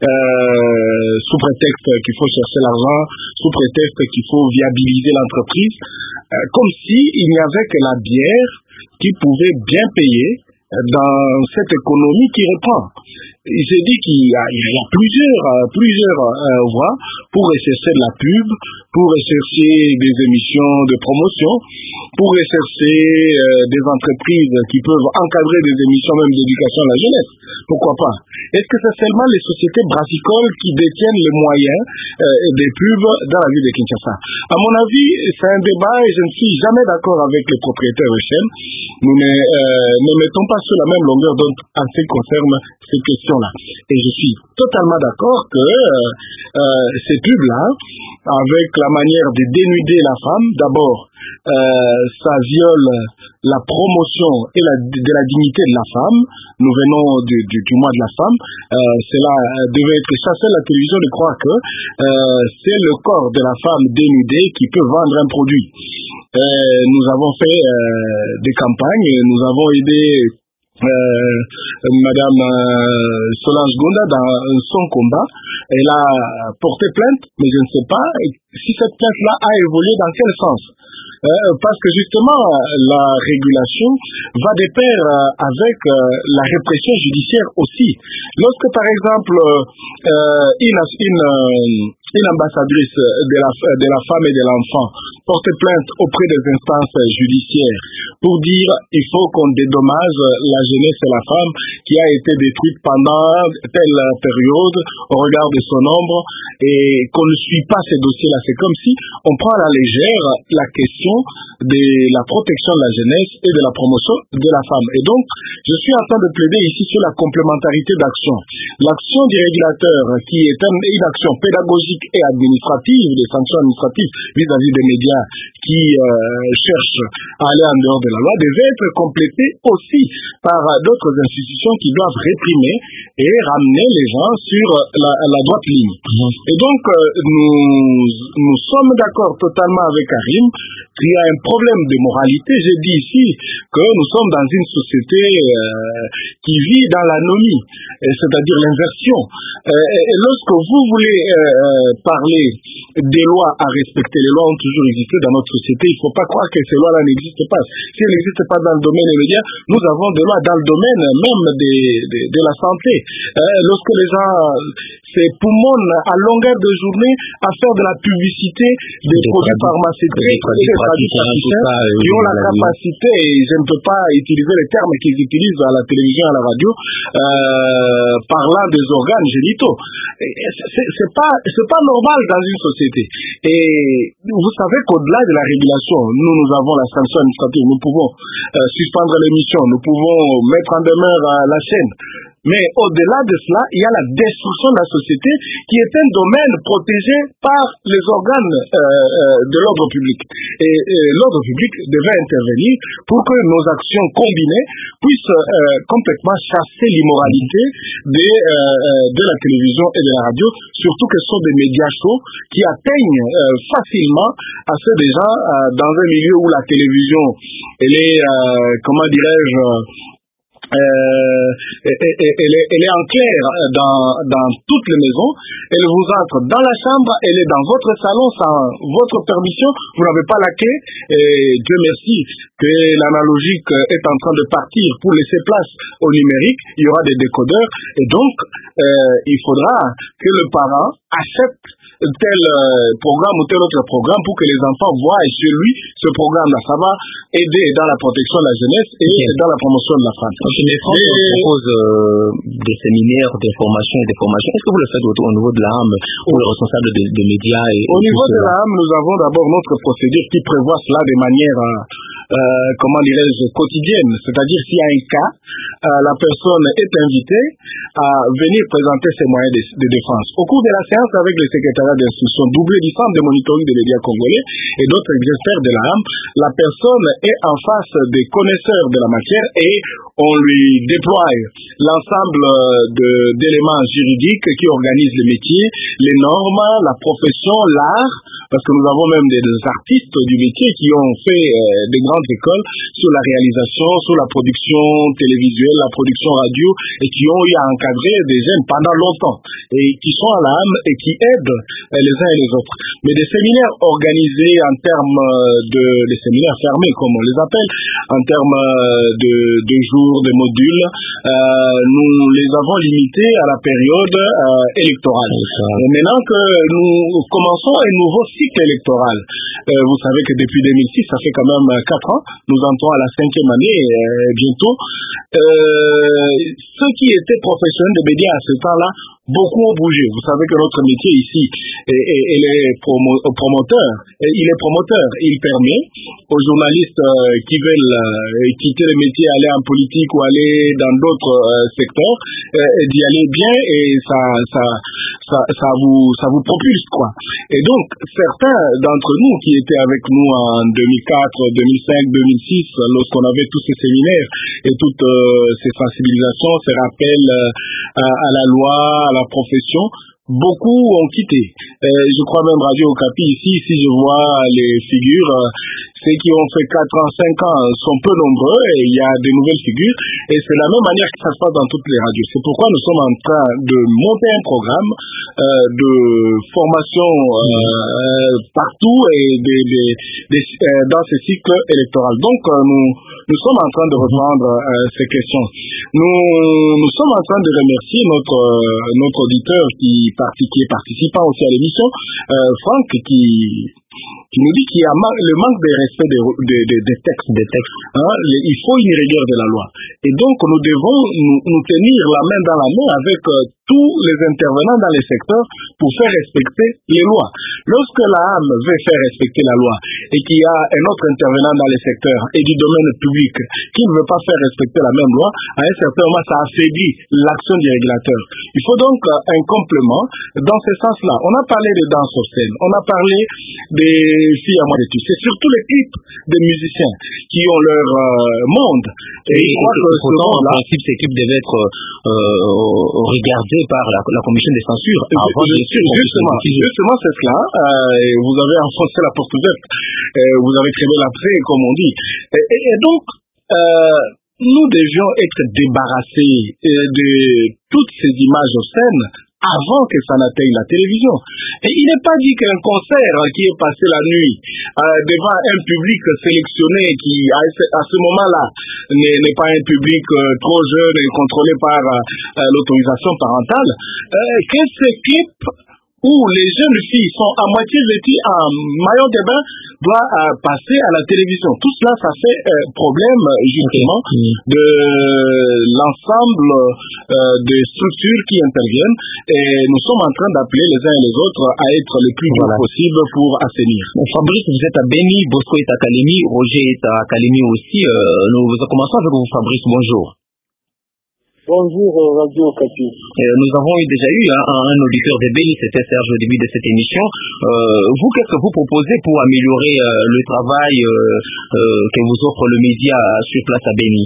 sous prétexte qu'il faut chercher l'argent, sous prétexte qu'il faut viabiliser l'entreprise, comme s'il n'y avait que la bière qui pouvait bien payer dans cette économie qui reprend. Il s'est dit qu'il y a plusieurs voies pour rechercher de la pub, pour rechercher des émissions de promotion, pour rechercher des entreprises qui peuvent encadrer des émissions même d'éducation à la jeunesse. Pourquoi pas? Est-ce que c'est seulement les sociétés brassicoles qui détiennent les moyens des pubs dans la ville de Kinshasa? À mon avis, c'est un débat et je ne suis jamais d'accord avec les propriétaires de chaînes. Nous ne mettons pas sur la même longueur d'onde en ce qui concerne ces questions-là. Et je suis totalement d'accord que ces pubs-là, avec la manière de dénuder la femme, d'abord, ça viole la promotion et de la dignité de la femme. Nous venons du mois de la femme. Cela devait être chassé à la télévision de croire que c'est le corps de la femme dénudé qui peut vendre un produit. Nous avons fait des campagnes, nous avons aidé Madame Solange Gonda dans son combat. Elle a porté plainte, mais je ne sais pas si cette plainte-là a évolué dans quel sens. Parce que justement, la régulation va de pair avec la répression judiciaire aussi. Lorsque, par exemple, une ambassadrice de la femme et de l'enfant porte plainte auprès des instances judiciaires pour dire il faut qu'on dédommage la jeunesse et la femme qui a été détruite pendant telle période au regard de son nombre et qu'on ne suit pas ces dossiers-là. C'est comme si on prend à la légère la question de la protection de la jeunesse et de la promotion de la femme. Et donc, je suis en train de plaider ici sur la complémentarité d'action. L'action du régulateur, qui est une action pédagogique et administrative, des sanctions administratives vis-à-vis des médias qui cherchent à aller en dehors de la loi, devait être complétée aussi par d'autres institutions qui doivent réprimer et ramener les gens sur la droite ligne. Et donc, nous sommes d'accord totalement avec Karim qu'il y a un problème de moralité. J'ai dit ici que nous sommes dans une société qui vit dans l'anomie, c'est-à-dire l'inversion. Et lorsque vous voulez parler des lois à respecter, les lois ont toujours existé dans notre société, il ne faut pas croire que ces lois-là n'existent pas. Si elles n'existent pas dans le domaine des médias, nous avons des lois dans le domaine même de la santé. Lorsque les gens se poumonnent à longueur de journée à faire de la publicité des produits pharmaceutiques, qui ont la capacité, et je ne peux pas utiliser les termes qu'ils utilisent à la télévision et à la radio, parlant des organes génitaux. C'est pas normal dans une société. Et vous savez qu'au-delà de la régulation, nous avons la sanction administrative, nous pouvons suspendre l'émission, nous pouvons mettre en demeure la chaîne. Mais au-delà de cela, il y a la destruction de la société qui est un domaine protégé par les organes de l'ordre public. Et l'ordre public devait intervenir pour que nos actions combinées puissent complètement chasser l'immoralité de la télévision et de la radio, surtout que ce sont des médias chauds qui atteignent facilement à ceux des gens dans un milieu où la télévision, elle est, comment dirais-je, elle est en clair dans toutes les maisons. Elle vous entre dans la chambre, elle est dans votre salon sans votre permission. Vous n'avez pas la clé. Et Dieu merci que l'analogique est en train de partir pour laisser place au numérique. Il y aura des décodeurs. Et donc, il faudra que le parent achète tel programme ou tel autre programme pour que les enfants voient chez lui ce programme-là. Ça va aider dans la protection de la jeunesse et dans la promotion de la femme. Mais France propose des séminaires d'information et de formation. Est-ce que vous le faites au niveau de l'AM ou les responsables des médias Au niveau de l'AM, nous avons d'abord notre procédure qui prévoit cela de manière comment dirais-je, quotidienne. C'est-à-dire s'il y a un cas, la personne est invitée à venir présenter ses moyens de défense. Au cours de la séance avec le secrétariat d'instruction doublé du centre de monitoring des médias congolais et d'autres experts de la AM, la personne est en face des connaisseurs de la matière et on lui déploie l'ensemble d'éléments juridiques qui organisent les métiers, les normes, la profession, l'art, parce que nous avons même des artistes du métier qui ont fait des grandes écoles sur la réalisation, sur la production télévisuelle, la production radio, et qui ont eu à encadrer des jeunes pendant longtemps, et qui sont à l'âme et qui aident les uns et les autres. Mais des séminaires organisés en termes des séminaires fermés, comme on les appelle, en termes de jours, de modules, nous les avons limités à la période électorale. Et maintenant que nous commençons un nouveau cycle électoral, vous savez que depuis 2006, ça fait quand même 4 ans, nous entrons à la 5e année bientôt. Ceux qui étaient professionnels de médias à ce temps-là, beaucoup ont bougé. Vous savez que notre métier ici, il est promoteur. Il permet aux journalistes qui veulent quitter le métier, aller en politique ou aller dans d'autres secteurs, d'y aller bien, et ça vous propulse, quoi. Et donc, certains d'entre nous qui étaient avec nous en 2004, 2005, 2006, lorsqu'on avait tous ces séminaires et toutes ces sensibilisations, ces rappels à la loi, à la profession, beaucoup ont quitté. Je crois même Radio Okapi ici, si je vois les figures, ceux qui ont fait 4 ans, 5 ans sont peu nombreux, et il y a de nouvelles figures, et c'est de la même manière que ça se passe dans toutes les radios. C'est pourquoi nous sommes en train de monter un programme de formation partout et dans ces cycles électoraux. Donc nous sommes en train de reprendre ces questions. Nous sommes en train de remercier notre auditeur qui est participant aussi à l'émission, Franck, qui nous dit qu'il y a le manque de respect des textes. Il faut une rigueur de la loi. Et donc, nous devons nous tenir la main dans la main avec tous les intervenants dans les secteurs pour faire respecter les lois. Lorsque la AM veut faire respecter la loi et qu'il y a un autre intervenant dans les secteurs et du domaine public qui ne veut pas faire respecter la même loi, à un certain moment, ça affaiblit l'action du régulateur. Il faut donc un complément dans ce sens-là. On a parlé de danse sur scène, on a parlé des filles à moi de tout. C'est surtout les clips des musiciens qui ont leur monde. Et je crois que pourtant, en principe, ces clips devaient être regardés par la commission des censures. Justement, c'est cela. Vous avez enfoncé la porte ouverte. Vous avez créé l'après, comme on dit. Et donc, nous devions être débarrassés de toutes ces images obscènes avant que ça n'atteigne la télévision. Et il n'est pas dit qu'un concert qui est passé la nuit devant un public sélectionné qui, à ce moment-là, n'est pas un public trop jeune et contrôlé par l'autorisation parentale, que ce clip où les jeunes filles sont à moitié vêtues en maillot de bain doit passer à la télévision. Tout cela, ça fait problème justement de l'ensemble des structures qui interviennent, et nous sommes en train d'appeler les uns et les autres à être le plus durs possible pour assainir. Fabrice, vous êtes à Beni, Bosco est à Kalemi, Roger est à Kalemi aussi. Nous commençons avec vous, Fabrice, bonjour. Bonjour Radio Okapi. Nous avons déjà eu un auditeur de Béni, c'était Serge au début de cette émission. Vous, qu'est-ce que vous proposez pour améliorer le travail que vous offre le média sur place à Béni?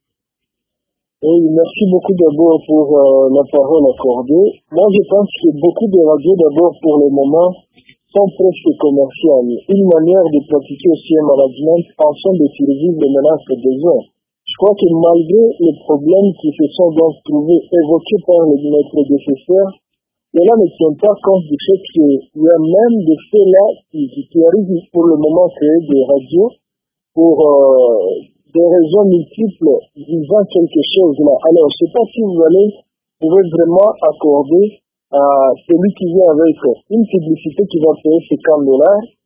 Oui, merci beaucoup d'abord pour la parole accordée. Moi, je pense que beaucoup de radios, d'abord pour le moment, sont presque commerciales. Une manière de pratiquer aussi un management pensant de survivre les menaces des besoins. Je crois que malgré les problèmes qui se sont donc trouvés évoqués par mes prédécesseurs, cela ne tient pas compte du fait qu'il y a même des faits là qui arrivent pour le moment créer des radios pour des raisons multiples visant quelque chose là. Alors, je ne sais pas si vous pouvez vraiment accorder à celui qui vient avec une publicité qui va payer $50.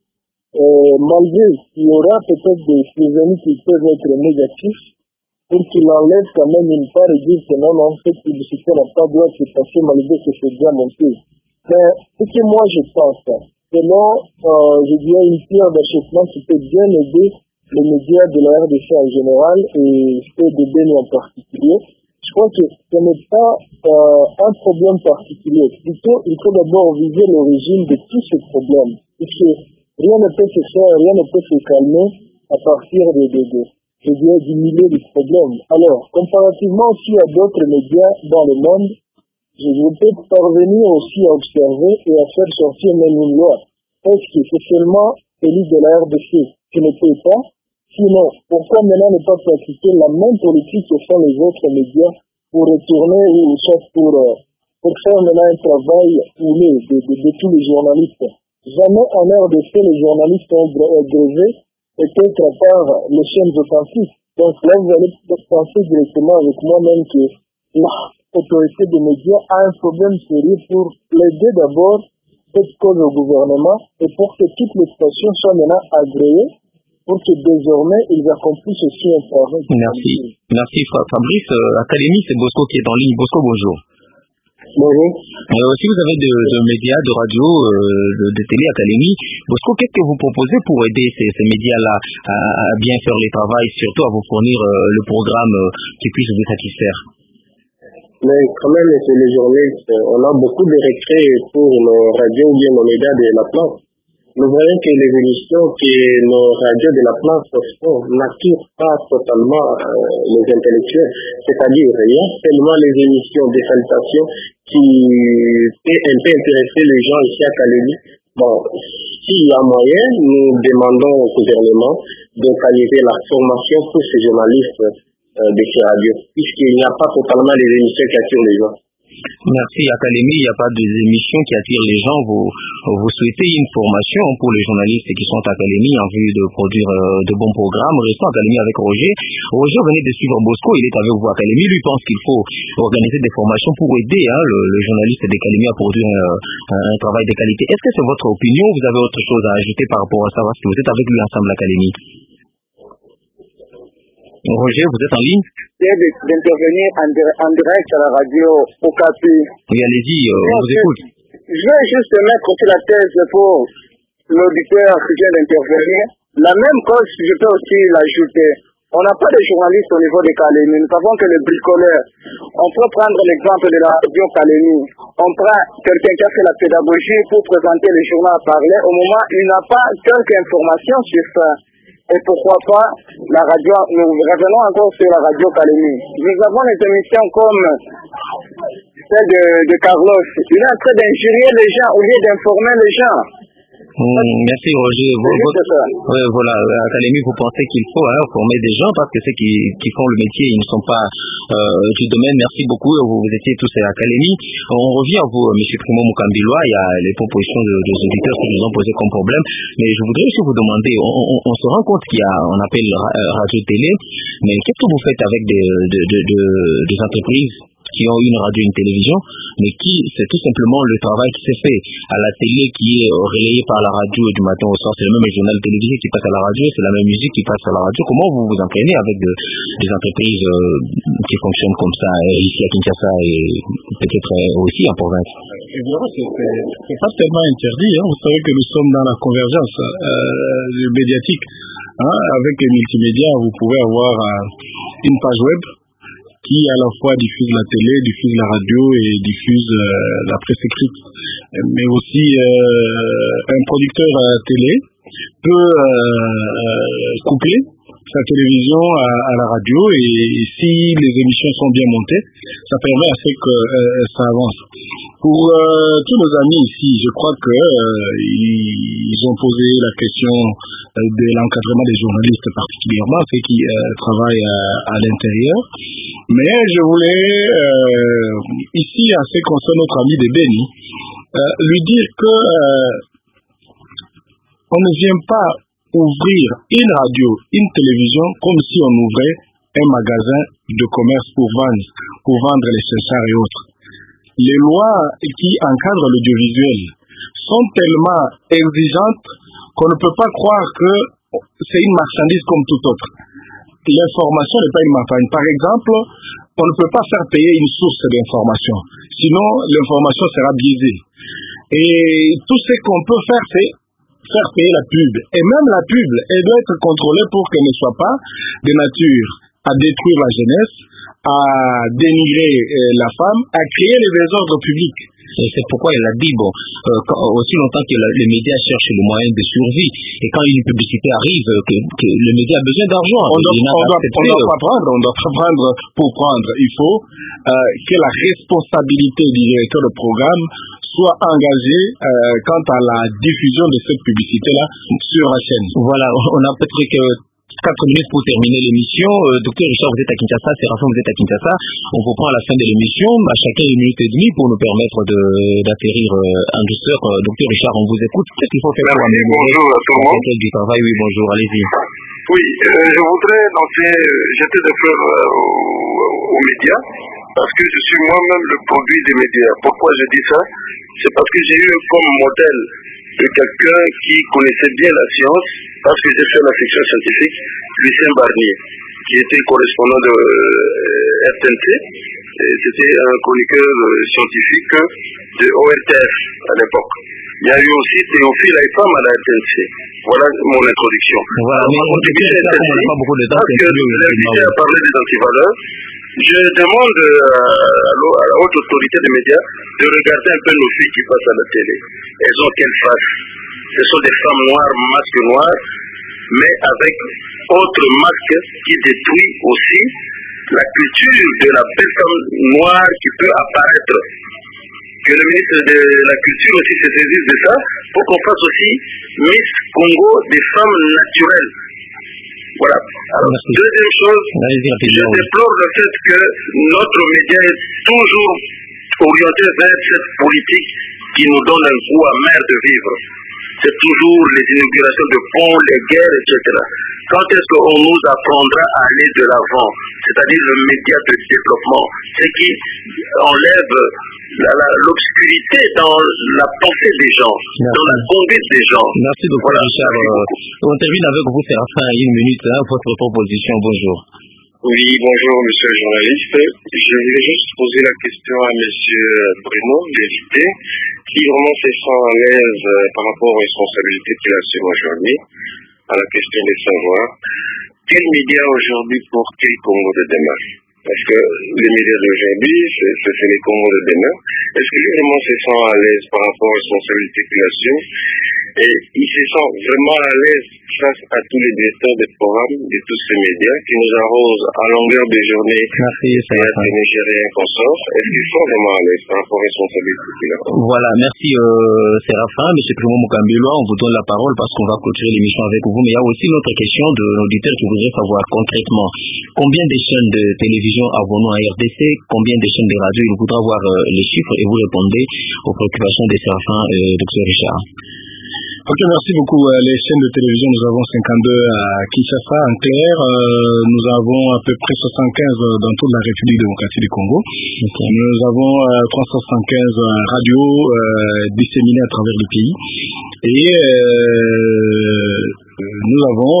Malgré qu'il y aura peut-être des amis qui peuvent être négatifs, pour qu'il enlève quand même une part et dire que non, cette publicité n'a pas droit de se passer malgré que c'est bien monté. Mais ce que moi je pense, selon, je dirais, une pierre d'achoppement qui peut bien aider les médias de la RDC en général et ceux de Béni en particulier, je crois que ce n'est pas un problème particulier. Plutôt, il faut d'abord viser l'origine de tous ces problèmes. Puisque rien ne peut se faire, rien ne peut se calmer à partir je dirais, du milieu du problème. Alors, comparativement aussi à d'autres médias dans le monde, je peux parvenir aussi à observer et à faire sortir même une loi. Est-ce que c'est seulement celui de la RDC qui ne peut pas? Sinon, pourquoi maintenant ne pas pratiquer la même politique que font les autres médias pour retourner ou soit pour faire maintenant un travail foulé de tous les journalistes? Jamais en RDC les journalistes ont grévé, peut-être à part les chaînes authentiques. Donc là, vous allez penser directement avec moi-même que l'autorité des médias a un problème sérieux pour plaider d'abord cette cause au gouvernement et pour que toutes les stations soient maintenant agréées pour que désormais ils accomplissent aussi un travail. Merci Fabrice. Académie, c'est Bosco qui est en ligne. Bosco, bonjour. Bonjour. Si vous avez de médias, de radio, de télé, Académie, Bosco, qu'est-ce que vous proposez pour aider ces médias-là à bien faire le travail, surtout à vous fournir le programme qui puisse vous satisfaire? Mais quand même, c'est les journalistes, on a beaucoup de regrets pour nos radios ou bien nos médias de la place. Nous voyons que les émissions que nos radios de la place font n'attirent pas totalement les intellectuels. C'est-à-dire, il y a seulement les émissions de salutation qui peut un peu intéresser les gens ici à Kalemi. Bon, s'il y a moyen, nous demandons au gouvernement d'organiser la formation pour ces journalistes de ces radios, puisqu'il n'y a pas totalement les émissions qui attirent les gens. Merci Académie, il n'y a pas d'émissions qui attirent les gens. Vous souhaitez une formation pour les journalistes qui sont à Académie en vue de produire de bons programmes. Restons à Académie avec Roger. Roger, venez de suivre Bosco, il est avec vous à Académie. Lui pense qu'il faut organiser des formations pour aider le journaliste d'Académie à produire un travail de qualité. Est-ce que c'est votre opinion ou vous avez autre chose à ajouter par rapport à ça parce que vous êtes avec lui ensemble à l'Académie? Roger, vous êtes en ligne? D'intervenir en direct à la radio Okapi. Oui, allez-y, on vous écoute. Je vais juste mettre aussi la thèse pour l'auditeur qui vient d'intervenir. La même cause, je peux aussi l'ajouter. On n'a pas de journalistes au niveau de Kalemi. Nous savons que les bricoleurs, on peut prendre l'exemple de la radio Kalemi. On prend quelqu'un qui a fait la pédagogie pour présenter le journal à parler. Au moment, il n'a pas quelques informations sur ça. Et pourquoi pas la radio, nous revenons encore sur la radio Kalemi. Nous avons des émissions comme celle de Carlos. Il est en train d'injurier les gens au lieu d'informer les gens. Merci Roger. Voilà, à l'Académie, vous pensez qu'il faut former des gens parce que ceux qui font le métier, ils ne sont pas du domaine. Merci beaucoup. Vous étiez tous à l'Académie. On revient à vous, M. Primo Mukambilwa. Il y a les propositions des auditeurs qui nous ont posé comme problème. Mais je voudrais aussi vous demander, on se rend compte qu'il y a, on appelle radio-télé, mais qu'est-ce que vous faites avec des entreprises qui ont une radio, une télévision, mais qui, c'est tout simplement le travail qui s'est fait à la télé, qui est relayé par la radio du matin au soir. C'est le même journal télévisé qui passe à la radio, c'est la même musique qui passe à la radio. Comment vous vous entraînez avec des entreprises qui fonctionnent comme ça, ici à Kinshasa et peut-être aussi en province? Évidemment, c'est pas tellement interdit. Vous savez que nous sommes dans la convergence médiatique. Avec les multimédias, vous pouvez avoir une page web qui à la fois diffuse la télé, diffuse la radio et diffuse la presse écrite. Mais aussi un producteur télé peut coupler sa télévision à la radio et si les émissions sont bien montées, ça permet à ce que ça avance. Pour tous nos amis ici, je crois que ils ont posé la question de l'encadrement des journalistes, particulièrement ceux qui travaillent à l'intérieur. Mais je voulais ici, en ce qui concerne notre ami de Beni, lui dire que on ne vient pas ouvrir une radio, une télévision comme si on ouvrait un magasin de commerce pour vendre les censards et autres. Les lois qui encadrent l'audiovisuel sont tellement exigeantes qu'on ne peut pas croire que c'est une marchandise comme toute autre. L'information n'est pas une marchandise. Par exemple, on ne peut pas faire payer une source d'information, sinon l'information sera biaisée. Et tout ce qu'on peut faire, c'est faire payer la pub. Et même la pub, elle doit être contrôlée pour qu'elle ne soit pas de nature à détruire la jeunesse, à dénigrer la femme, à créer les désordres publics. Et c'est pourquoi il a dit, aussi longtemps que les médias cherchent le moyen de survie, et quand une publicité arrive, que le média a besoin d'argent. On doit pas prendre pour prendre. Il faut que la responsabilité du directeur de programme soit engagée quant à la diffusion de cette publicité-là sur la chaîne. Voilà, on a peut-être que 4 minutes pour terminer l'émission. Docteur Richard, vous êtes à Kinshasa, Séraphin, vous êtes à Kinshasa. On vous prend à la fin de l'émission, à chacun 1 minute et demie pour nous permettre d'atterrir en douceur. Docteur Richard, on vous écoute. Qu'est-ce qu'il faut faire pour améliorer? Bonjour à tout le monde. Du travail, oui, bonjour, allez-y. Oui, je voudrais jeter des fleurs aux médias, parce que je suis moi-même le produit des médias. Pourquoi je dis ça? C'est parce que j'ai eu comme modèle de quelqu'un qui connaissait bien la science, parce que j'ai fait la section scientifique, Lucien Barnier, qui était correspondant de RTNC, et c'était un chroniqueur scientifique de ORTF à l'époque. Il y a eu aussi Théophile Aïfam à la RTNC. Voilà mon introduction. Voilà, mais on n'a pas beaucoup de temps. Parce que l'invité a parlé des antivaleurs. Je demande à la haute autorité des médias de regarder un peu nos filles qui passent à la télé. Elles ont quelle face? Ce sont des femmes noires, masques noirs, mais avec autre masque qui détruit aussi la culture de la belle femme noire qui peut apparaître. Que le ministre de la Culture aussi se saisisse de ça, pour qu'on fasse aussi Miss Congo des femmes naturelles. Voilà. Alors, deuxième chose, je déplore le fait que notre média est toujours orienté vers cette politique qui nous donne un goût amer de vivre. C'est toujours les inaugurations de ponts, les guerres, etc. Quand est-ce qu'on nous apprendra à aller de l'avant, c'est-à-dire le média de développement, ce qui enlève l'obscurité dans la pensée des gens, dans la conduite des gens. Merci beaucoup, Richard. On termine avec vous, Séraphin, 1 minute, votre proposition. Bonjour. Oui, bonjour, monsieur le journaliste. Je voulais juste poser la question à monsieur Bruno, l'invité, qui vraiment se sent à l'aise par rapport aux responsabilités qu'il assume aujourd'hui, à la question de savoir quel média aujourd'hui pour quel Congo de demain. Parce que les médias d'aujourd'hui, c'est les Congo de demain. Est-ce que lui vraiment se sent à l'aise par rapport aux responsabilités qu'il assume? Et il se sent vraiment à l'aise face à tous les directeurs de programmes de tous ces médias qui nous arrosent à longueur de journée et à des Nigériens qu'on sort. Est-ce qu'ils sont vraiment à l'aise par rapport aux responsabilités qu'il a? Voilà, merci Séraphin. Monsieur Primo Mukambelwa, on vous donne la parole parce qu'on va clôturer l'émission avec vous. Mais il y a aussi une autre question de l'auditeur qui voudrait savoir concrètement combien de chaînes de télévision avons-nous en RDC, combien de chaînes de radio? Il voudra voir les chiffres et vous répondez aux préoccupations des Séraphins, Dr Richard. Ok, merci beaucoup. Les chaînes de télévision, nous avons 52 à Kinshasa, en clair. Nous avons à peu près 75 dans toute la République démocratique du Congo. Okay. Nous avons 375 radios disséminées à travers le pays. Et nous avons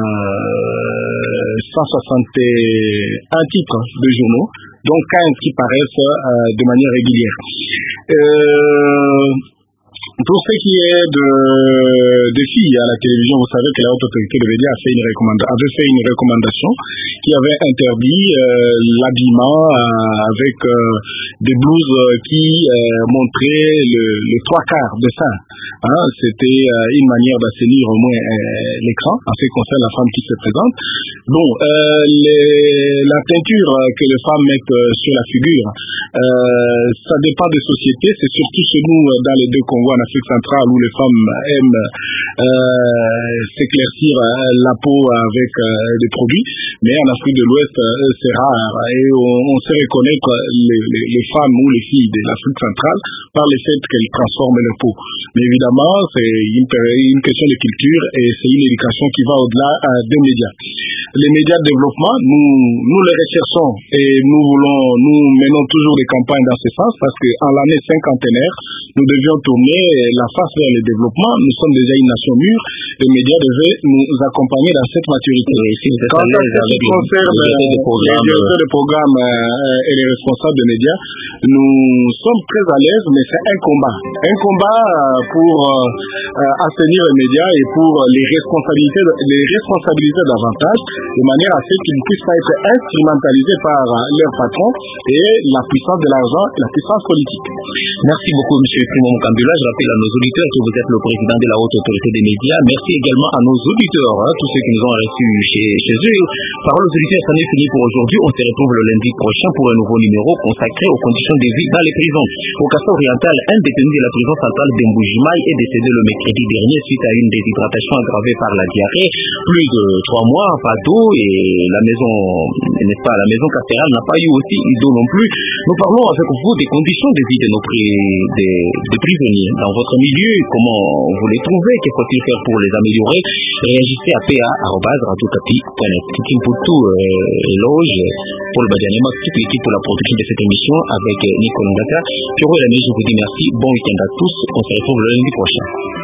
161 titres de journaux, donc 15 qui paraissent de manière régulière. Pour ce qui est des filles à la télévision, vous savez que la Haute Autorité de médias avait fait une recommandation qui avait interdit l'habillement avec des blouses qui montraient les trois quarts de sein. C'était une manière d'assainir au moins l'écran en ce qui concerne la femme qui se présente. Bon, la teinture que les femmes mettent sur la figure, ça dépend des sociétés. C'est surtout chez nous, dans les deux Congos, en Afrique centrale, où les femmes aiment s'éclaircir la peau avec des produits. Mais en Afrique de l'Ouest, c'est rare. Et on sait reconnaître les femmes ou les filles de l'Afrique centrale par le fait qu'elles transforment leur peau. Mais évidemment, c'est une question de culture et c'est une éducation qui va au-delà des médias. Les médias de développement, nous les recherchons et nous menons toujours des campagnes dans ce sens parce qu'en l'année cinquantenaire, nous devions tourner la face vers le développement. Nous sommes déjà une nation mûre. Les médias devaient nous accompagner dans cette maturité. Quant à ce qui concerne les directeurs de programme et les responsables de médias, nous sommes très à l'aise, mais c'est un combat. Un combat pour assainir les médias et pour les responsabiliser davantage, de manière à ce qu'ils ne puissent pas être instrumentalisés par leur patron et la puissance de l'argent et la puissance politique. Merci beaucoup, M. Primo Mukambila. Je rappelle à nos auditeurs que vous êtes le président de la Haute Autorité des médias. Merci également à nos auditeurs, tous ceux qui nous ont reçus chez eux. Parole aux auditeurs, ça n'est fini pour aujourd'hui. On se retrouve le lundi prochain pour un nouveau numéro consacré aux conditions de vie dans les prisons. Au Castor oriental, un détenu de la prison centrale d'Emboujimaï est décédé le mercredi dernier suite à une déshydratation aggravée par la diarrhée. Plus de 3 mois, pas d'eau et la maison, n'est-ce pas, la maison carcérale n'a pas eu aussi d'eau non plus. Nous parlons avec vous des conditions de vie de nos des prisonniers. Dans votre milieu, comment vous les trouvez? Que faut-il faire pour les améliorer? Réagissez à pa@radiocapi.net. C'est pour tout éloge pour le Badianema, toute l'équipe pour la production de cette émission avec Nicolas Ngata. Je vous remercie, je vous dis merci. Bon week-end à tous. On se retrouve le lundi prochain.